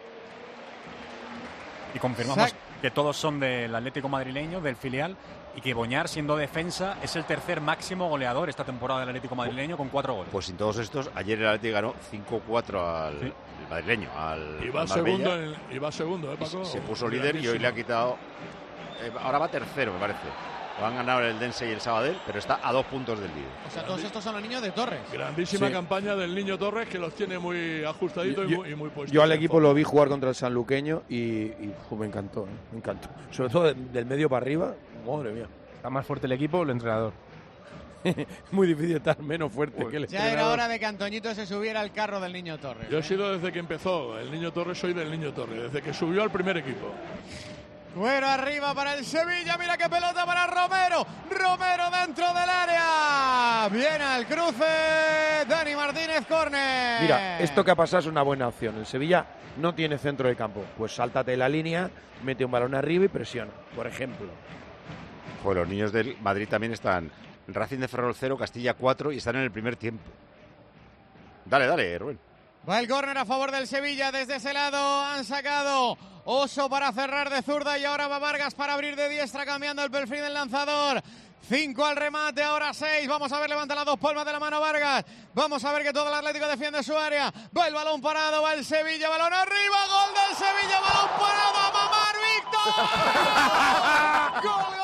Y confirmamos que todos son del Atlético madrileño, del filial, y que Boñar, siendo defensa, es el tercer máximo goleador esta temporada del Atlético madrileño con 4 goles. Pues sin todos estos, ayer el Atlético ganó 5-4 al madrileño. Y va segundo, Paco. Se puso líder y hoy le ha quitado... ahora va tercero, me parece. Lo han ganado el Dense y el Sabadell, pero está a 2 puntos del líder. O sea, todos estos son los niños de Torres. Grandísima campaña del niño Torres, que los tiene muy ajustaditos y muy puestos. Yo al equipo lo vi jugar contra el sanluqueño y me encantó, me encantó. Sobre todo del medio para arriba, madre mía. ¿Está más fuerte el equipo o el entrenador? muy difícil estar menos fuerte que el Ya era hora de que Antoñito se subiera al carro del Niño Torres. Yo he sido desde que empezó el Niño Torres, soy del Niño Torres, desde que subió al primer equipo. Cuero arriba para el Sevilla, mira qué pelota para Romero. Romero dentro del área. Viene al cruce. Dani Martínez, córner. Mira, esto que ha pasado es una buena opción. El Sevilla no tiene centro de campo. Pues sáltate la línea, mete un balón arriba y presiona, por ejemplo. Pues los niños del Madrid también están. Racing de Ferrol 0, Castilla 4 y están en el primer tiempo. Dale, Rubén. Va el córner a favor del Sevilla. Desde ese lado han sacado Oso para cerrar de zurda y ahora va Vargas para abrir de diestra, cambiando el perfil del lanzador. 5 al remate, ahora 6. Vamos a ver, levanta las dos palmas de la mano Vargas. Vamos a ver que todo el Atlético defiende su área. Va el balón parado, va el Sevilla, balón arriba, gol del Sevilla, balón parado, a mamar Víctor. ¡Gol, gol!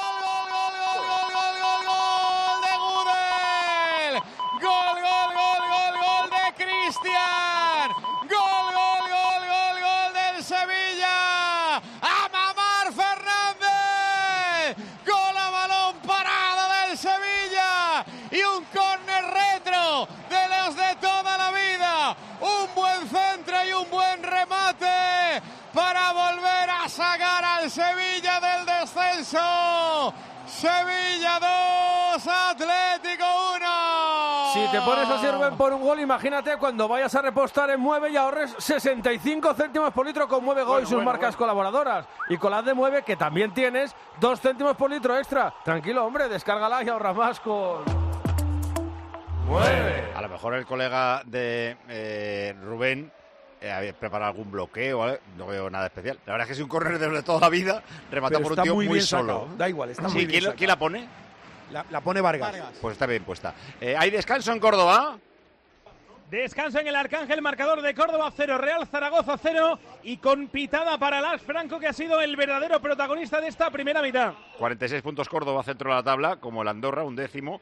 Cristian, gol del Sevilla, a mamar Fernández, gol a balón parado del Sevilla y un córner retro de los de toda la vida, un buen centro y un buen remate para volver a sacar al Sevilla del descenso. Sevilla 2, Atlético 1. Si te pones así, Rubén, por un gol, imagínate cuando vayas a repostar en Mueve y ahorres 65 céntimos por litro con Mueve Go y sus marcas colaboradoras. Y con la de Mueve, que también tienes 2 céntimos por litro extra. Tranquilo, hombre, descárgala y ahorra más con Mueve. A lo mejor el colega de Rubén había preparado algún bloqueo, ¿vale? No veo nada especial. La verdad es que es un córner de toda la vida, rematado por un tío muy solo. Sacado. Da igual, está muy bien sacado. ¿Quién la pone? La pone Vargas. Pues está bien puesta. ¿Hay descanso en Córdoba? Descanso en el Arcángel, marcador de Córdoba 0, Real Zaragoza 0 y con pitada para Lars Franco, que ha sido el verdadero protagonista de esta primera mitad. 46 puntos Córdoba, centro de la tabla, como el Andorra, 11º,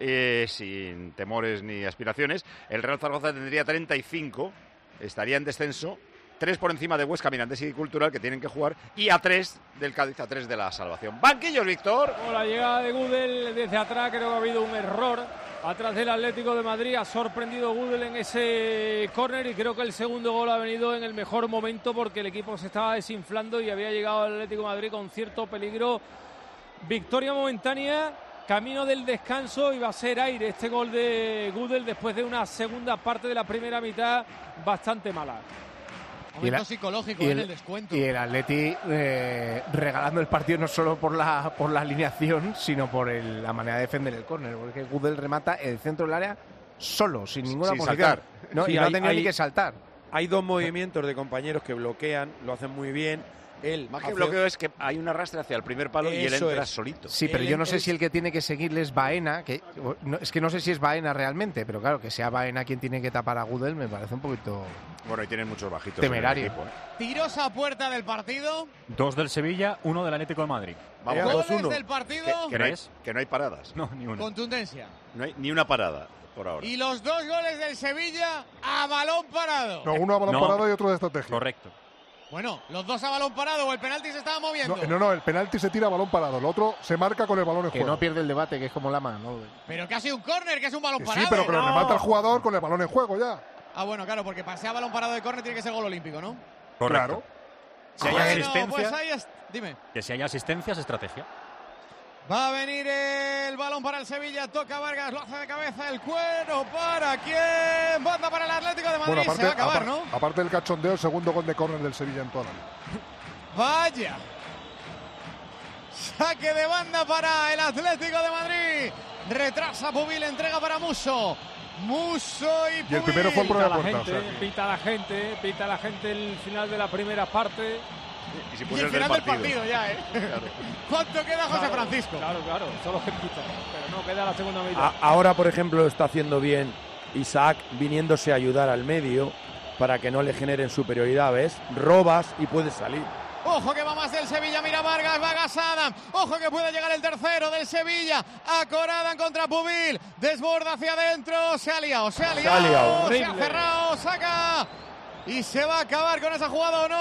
sin temores ni aspiraciones. El Real Zaragoza tendría 35, estaría en descenso, 3 por encima de Huesca, Mirandés y Cultural, que tienen que jugar, y a 3 del Cádiz, a 3 de la salvación. Banquillos, Víctor. Con la llegada de Gudel desde atrás, creo que ha habido un error atrás del Atlético de Madrid. Ha sorprendido Gudel en ese córner y creo que el segundo gol ha venido en el mejor momento porque el equipo se estaba desinflando y había llegado al Atlético de Madrid con cierto peligro. Victoria momentánea, camino del descanso, y va a ser aire este gol de Gudel después de una segunda parte de la primera mitad bastante mala. Momento psicológico en el descuento. Y el Atleti regalando el partido no solo por la alineación, sino por la manera de defender el córner. Porque Gudel remata el centro del área solo, sin ninguna posición. Saltar. No, Sí, y no ha tenido ni que saltar. Hay 2 movimientos de compañeros que bloquean, lo hacen muy bien. Más que bloqueo es que hay un arrastre hacia el primer palo y él entra solito. Sí, pero yo no sé si el que tiene que seguirle es Baena, es que no sé si es Baena realmente, pero claro, que sea Baena quien tiene que tapar a Gudel me parece un poquito... Bueno, y tienen muchos bajitos. Temerario. En el equipo, Tirosa puerta del partido. 2 del Sevilla, 1 del Atlético de Madrid. Vamos, Goles 2-1. del partido. Que no hay paradas. No, ni una. Contundencia. No hay ni una parada por ahora. Y los 2 goles del Sevilla a balón parado. No, uno a balón parado y otro de estrategia. Correcto. Bueno, los 2 a balón parado o el penalti se estaba moviendo. No, el penalti se tira a balón parado. El otro se marca con el balón en Que juego. no pierde el debate, que es como la mano. Pero que ha sido un córner, que es un balón parado. Sí, pero que lo remata el jugador con el balón en juego ya. Ah, bueno, claro, porque para sea balón parado de córner tiene que ser gol olímpico, ¿no? Correcto. Si hay asistencia, pues ahí dime. que si hay asistencia es estrategia. Va a venir el balón para el Sevilla, toca Vargas, lo hace de cabeza, el Cuero para quién, banda para el Atlético de Madrid, se va a acabar, ¿no? Aparte del cachondeo, el segundo gol de córner del Sevilla en toda la vida. Vaya. Saque de banda para el Atlético de Madrid. Retrasa Pubil, entrega para Musso. Musso y Pubil. Y el primero fue por la puerta. Pita la gente el final de la primera parte. Y el final del partido ya, ¿eh? Claro. ¿Cuánto queda José Francisco? Claro, solo que pita. Pero no queda la segunda mitad. Ahora, por ejemplo, está haciendo bien Isaac viniéndose a ayudar al medio para que no le generen superioridad, ¿ves? Robas y puedes salir. Ojo que va más del Sevilla, mira Vargas, Adam. Ojo que puede llegar el tercero del Sevilla. Acoradan contra Pubil. Desborda hacia adentro. Se ha liado. Se ha cerrado, saca. Y se va a acabar con esa jugada o no.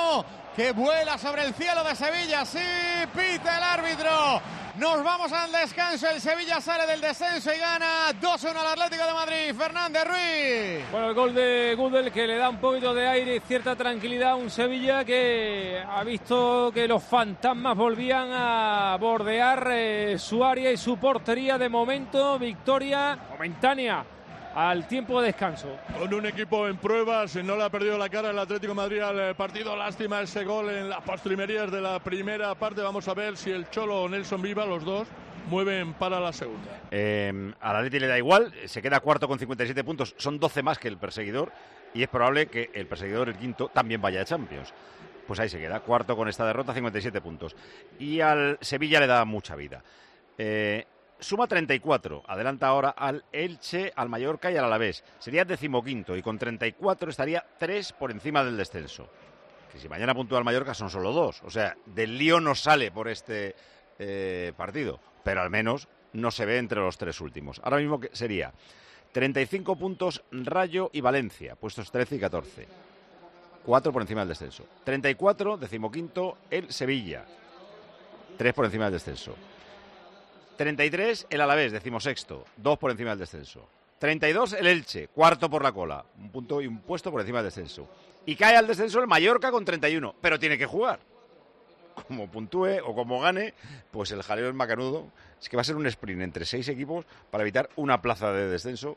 que vuela sobre el cielo de Sevilla. Sí, pita el árbitro. Nos vamos al descanso. El Sevilla sale del descenso y gana 2-1 al Atlético de Madrid. Fernández Ruiz. Bueno, el gol de Gudel que le da un poquito de aire y cierta tranquilidad a un Sevilla que ha visto que los fantasmas volvían a bordear su área y su portería. De momento, victoria momentánea al tiempo de descanso. Con un equipo en pruebas, no le ha perdido la cara el Atlético de Madrid al partido. Lástima ese gol en las postrimerías de la primera parte. Vamos a ver si el Cholo o Nelson Viva, los dos, mueven para la segunda. Al Atleti le da igual, se queda cuarto con 57 puntos, son 12 más que el perseguidor y es probable que el perseguidor, el quinto, también vaya a Champions. Pues ahí se queda, cuarto con esta derrota, 57 puntos. Y al Sevilla le da mucha vida. Suma 34, adelanta ahora al Elche, al Mallorca y al Alavés. Sería 15º y con 34 estaría 3 por encima del descenso. Que si mañana puntúa el Mallorca son solo 2. O sea, del lío no sale por este partido, pero al menos no se ve entre los 3 últimos. Ahora mismo sería 35 puntos Rayo y Valencia, puestos 13 y 14. 4 por encima del descenso. 34, 15º el Sevilla. 3 por encima del descenso. 33 el Alavés, 16º, 2 por encima del descenso. 32 el Elche, cuarto por la cola, un punto y un puesto por encima del descenso. Y cae al descenso el Mallorca con 31, pero tiene que jugar. Como puntúe o como gane, pues el jaleo es macanudo. Es que va a ser un sprint entre 6 equipos para evitar una plaza de descenso.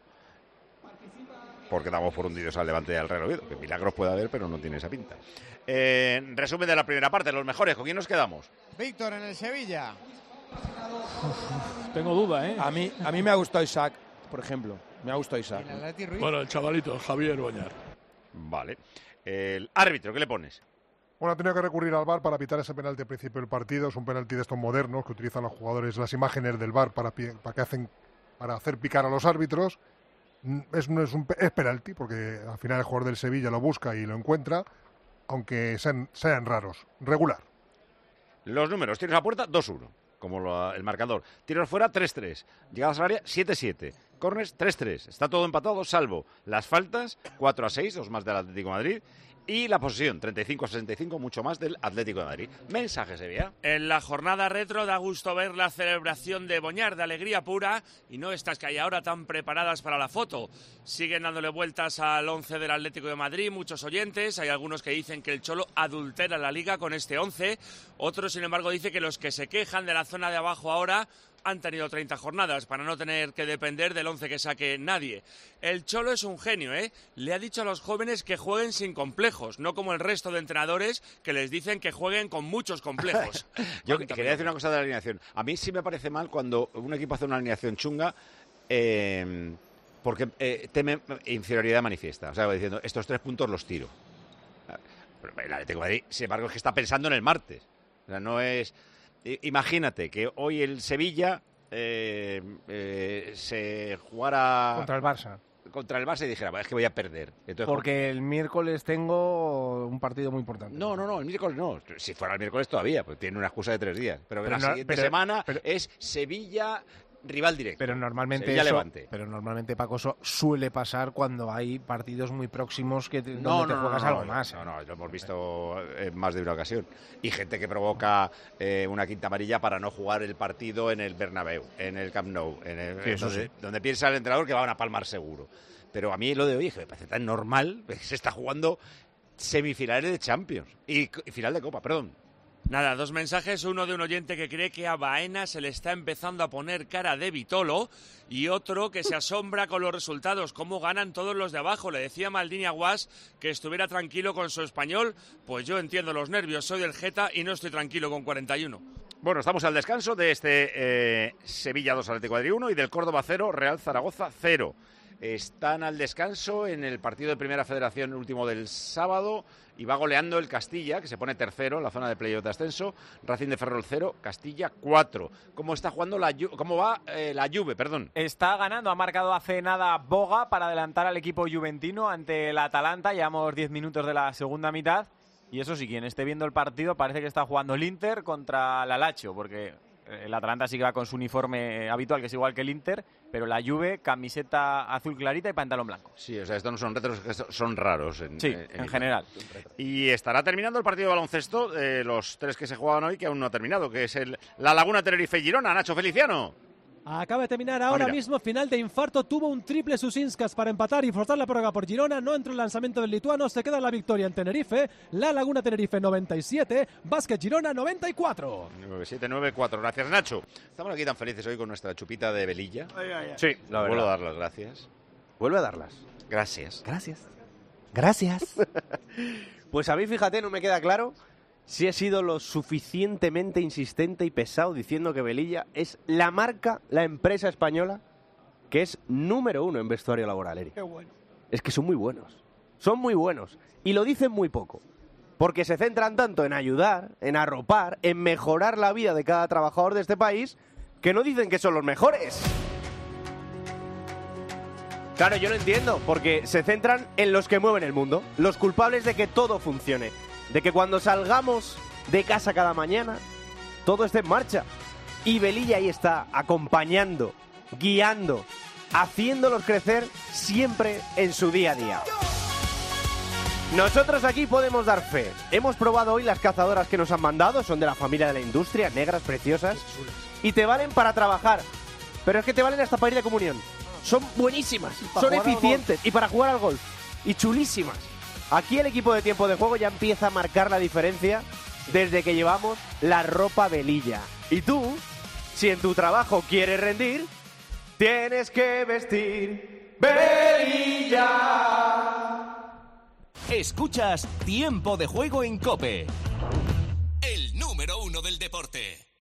Porque damos por hundidos al Levante y al Real Oviedo, que milagros puede haber, pero no tiene esa pinta. Resumen de la primera parte, los mejores, ¿con quién nos quedamos? Víctor en el Sevilla. Tengo duda, ¿eh? A mí me ha gustado Isaac, por ejemplo. Me ha gustado Isaac. Bueno, el chavalito, Javier Boñar. Vale. El árbitro, ¿qué le pones? Bueno, ha tenido que recurrir al VAR para pitar ese penalti al principio del partido. Es un penalti de estos modernos que utilizan los jugadores las imágenes del VAR para hacer picar a los árbitros. Es penalti, porque al final el jugador del Sevilla lo busca y lo encuentra, aunque sean raros. Regular. Los números, tiros a puerta, 2-1. Como el marcador. Tiros fuera, 3-3. Llegadas al área, 7-7. Corners, 3-3. Está todo empatado, salvo las faltas, 4-6, 2 más del Atlético de Madrid. Y la posesión, 35-65, mucho más del Atlético de Madrid. Mensaje, Sevilla. En la jornada retro da gusto ver la celebración de Boñar, de alegría pura, y no estas que hay ahora tan preparadas para la foto. Siguen dándole vueltas al 11 del Atlético de Madrid, muchos oyentes. Hay algunos que dicen que el Cholo adultera la Liga con este 11. Otros, sin embargo, dicen que los que se quejan de la zona de abajo ahora han tenido 30 jornadas para no tener que depender del 11 que saque nadie. El Cholo es un genio, ¿eh? Le ha dicho a los jóvenes que jueguen sin complejos, no como el resto de entrenadores que les dicen que jueguen con muchos complejos. Yo quería decir una cosa de la alineación. A mí sí me parece mal cuando un equipo hace una alineación chunga porque teme inferioridad manifiesta. O sea, diciendo, estos 3 puntos los tiro. Pero el Atlético de Madrid, sin embargo, es que está pensando en el martes. O sea, no es... Imagínate que hoy el Sevilla se jugara contra el Barça. Contra el Barça y dijera, es que voy a perder. Entonces, porque el miércoles tengo un partido muy importante. No, el miércoles no. Si fuera el miércoles todavía, pues tiene una excusa de 3 días. Pero la siguiente semana es Sevilla... rival directo. Pero normalmente Paco, eso suele pasar cuando hay partidos muy próximos que donde te juegas algo más. No, lo hemos visto en más de una ocasión. Y gente que provoca una quinta amarilla para no jugar el partido en el Bernabéu, en el Camp Nou, donde piensa el entrenador que van a palmar seguro. Pero a mí lo de hoy me parece tan normal, se está jugando semifinales de Champions y final de Copa, perdón. Nada, 2 mensajes, uno de un oyente que cree que a Baena se le está empezando a poner cara de Vitolo y otro que se asombra con los resultados, cómo ganan todos los de abajo. Le decía Maldini a Guas que estuviera tranquilo con su Español, pues yo entiendo los nervios, soy del Geta y no estoy tranquilo con 41. Bueno, estamos al descanso de este Sevilla 2 Atlético de Madrid 1 y del Córdoba 0, Real Zaragoza 0. Están al descanso en el partido de Primera Federación, el último del sábado, y va goleando el Castilla, que se pone tercero en la zona de playoff de ascenso. Racing de Ferrol 0, Castilla 4. ¿Cómo está jugando cómo va la Juve, perdón? Está ganando, ha marcado hace nada Boga para adelantar al equipo juventino ante el Atalanta. Llevamos 10 minutos de la segunda mitad. Y eso sí, quien esté viendo el partido parece que está jugando el Inter contra la Lazio, porque El Atalanta sí que va con su uniforme habitual, que es igual que el Inter, pero la Juve, camiseta azul clarita y pantalón blanco. Sí, o sea, estos no son retros, son raros. En general. Y estará terminando el partido de baloncesto, los 3 que se jugaban hoy, que aún no ha terminado, que es la Laguna Tenerife-Girona. Nacho Feliciano. Acaba de terminar ahora mismo, final de infarto, tuvo un triple Susinskas para empatar y forzar la prórroga por Girona, no entró el lanzamiento del lituano, se queda la victoria en Tenerife, la Laguna Tenerife 97, Básquet Girona 94. 97-94, gracias Nacho. Estamos aquí tan felices hoy con nuestra chupita de velilla. Sí, la verdad. Vuelvo a dar las gracias. Vuelve a darlas. Gracias. Gracias. Pues a mí, fíjate, no me queda claro si he sido lo suficientemente insistente y pesado diciendo que Velilla es la marca, la empresa española que es número 1 en vestuario laboral, Eric. Qué bueno. Es que son muy buenos. Son muy buenos. Y lo dicen muy poco. Porque se centran tanto en ayudar, en arropar, en mejorar la vida de cada trabajador de este país, que no dicen que son los mejores. Claro, yo lo entiendo, porque se centran en los que mueven el mundo, los culpables de que todo funcione, de que cuando salgamos de casa cada mañana, todo esté en marcha. Y Velilla ahí está, acompañando, guiando, haciéndolos crecer siempre en su día a día. Nosotros aquí podemos dar fe. Hemos probado hoy las cazadoras que nos han mandado, son de la familia de la industria, negras, preciosas, y te valen para trabajar, pero es que te valen hasta para ir de comunión. Son buenísimas, son eficientes, y para jugar al golf, y chulísimas. Aquí el equipo de Tiempo de Juego ya empieza a marcar la diferencia desde que llevamos la ropa Velilla. Y tú, si en tu trabajo quieres rendir, tienes que vestir Velilla. Escuchas Tiempo de Juego en COPE. El número 1 del deporte.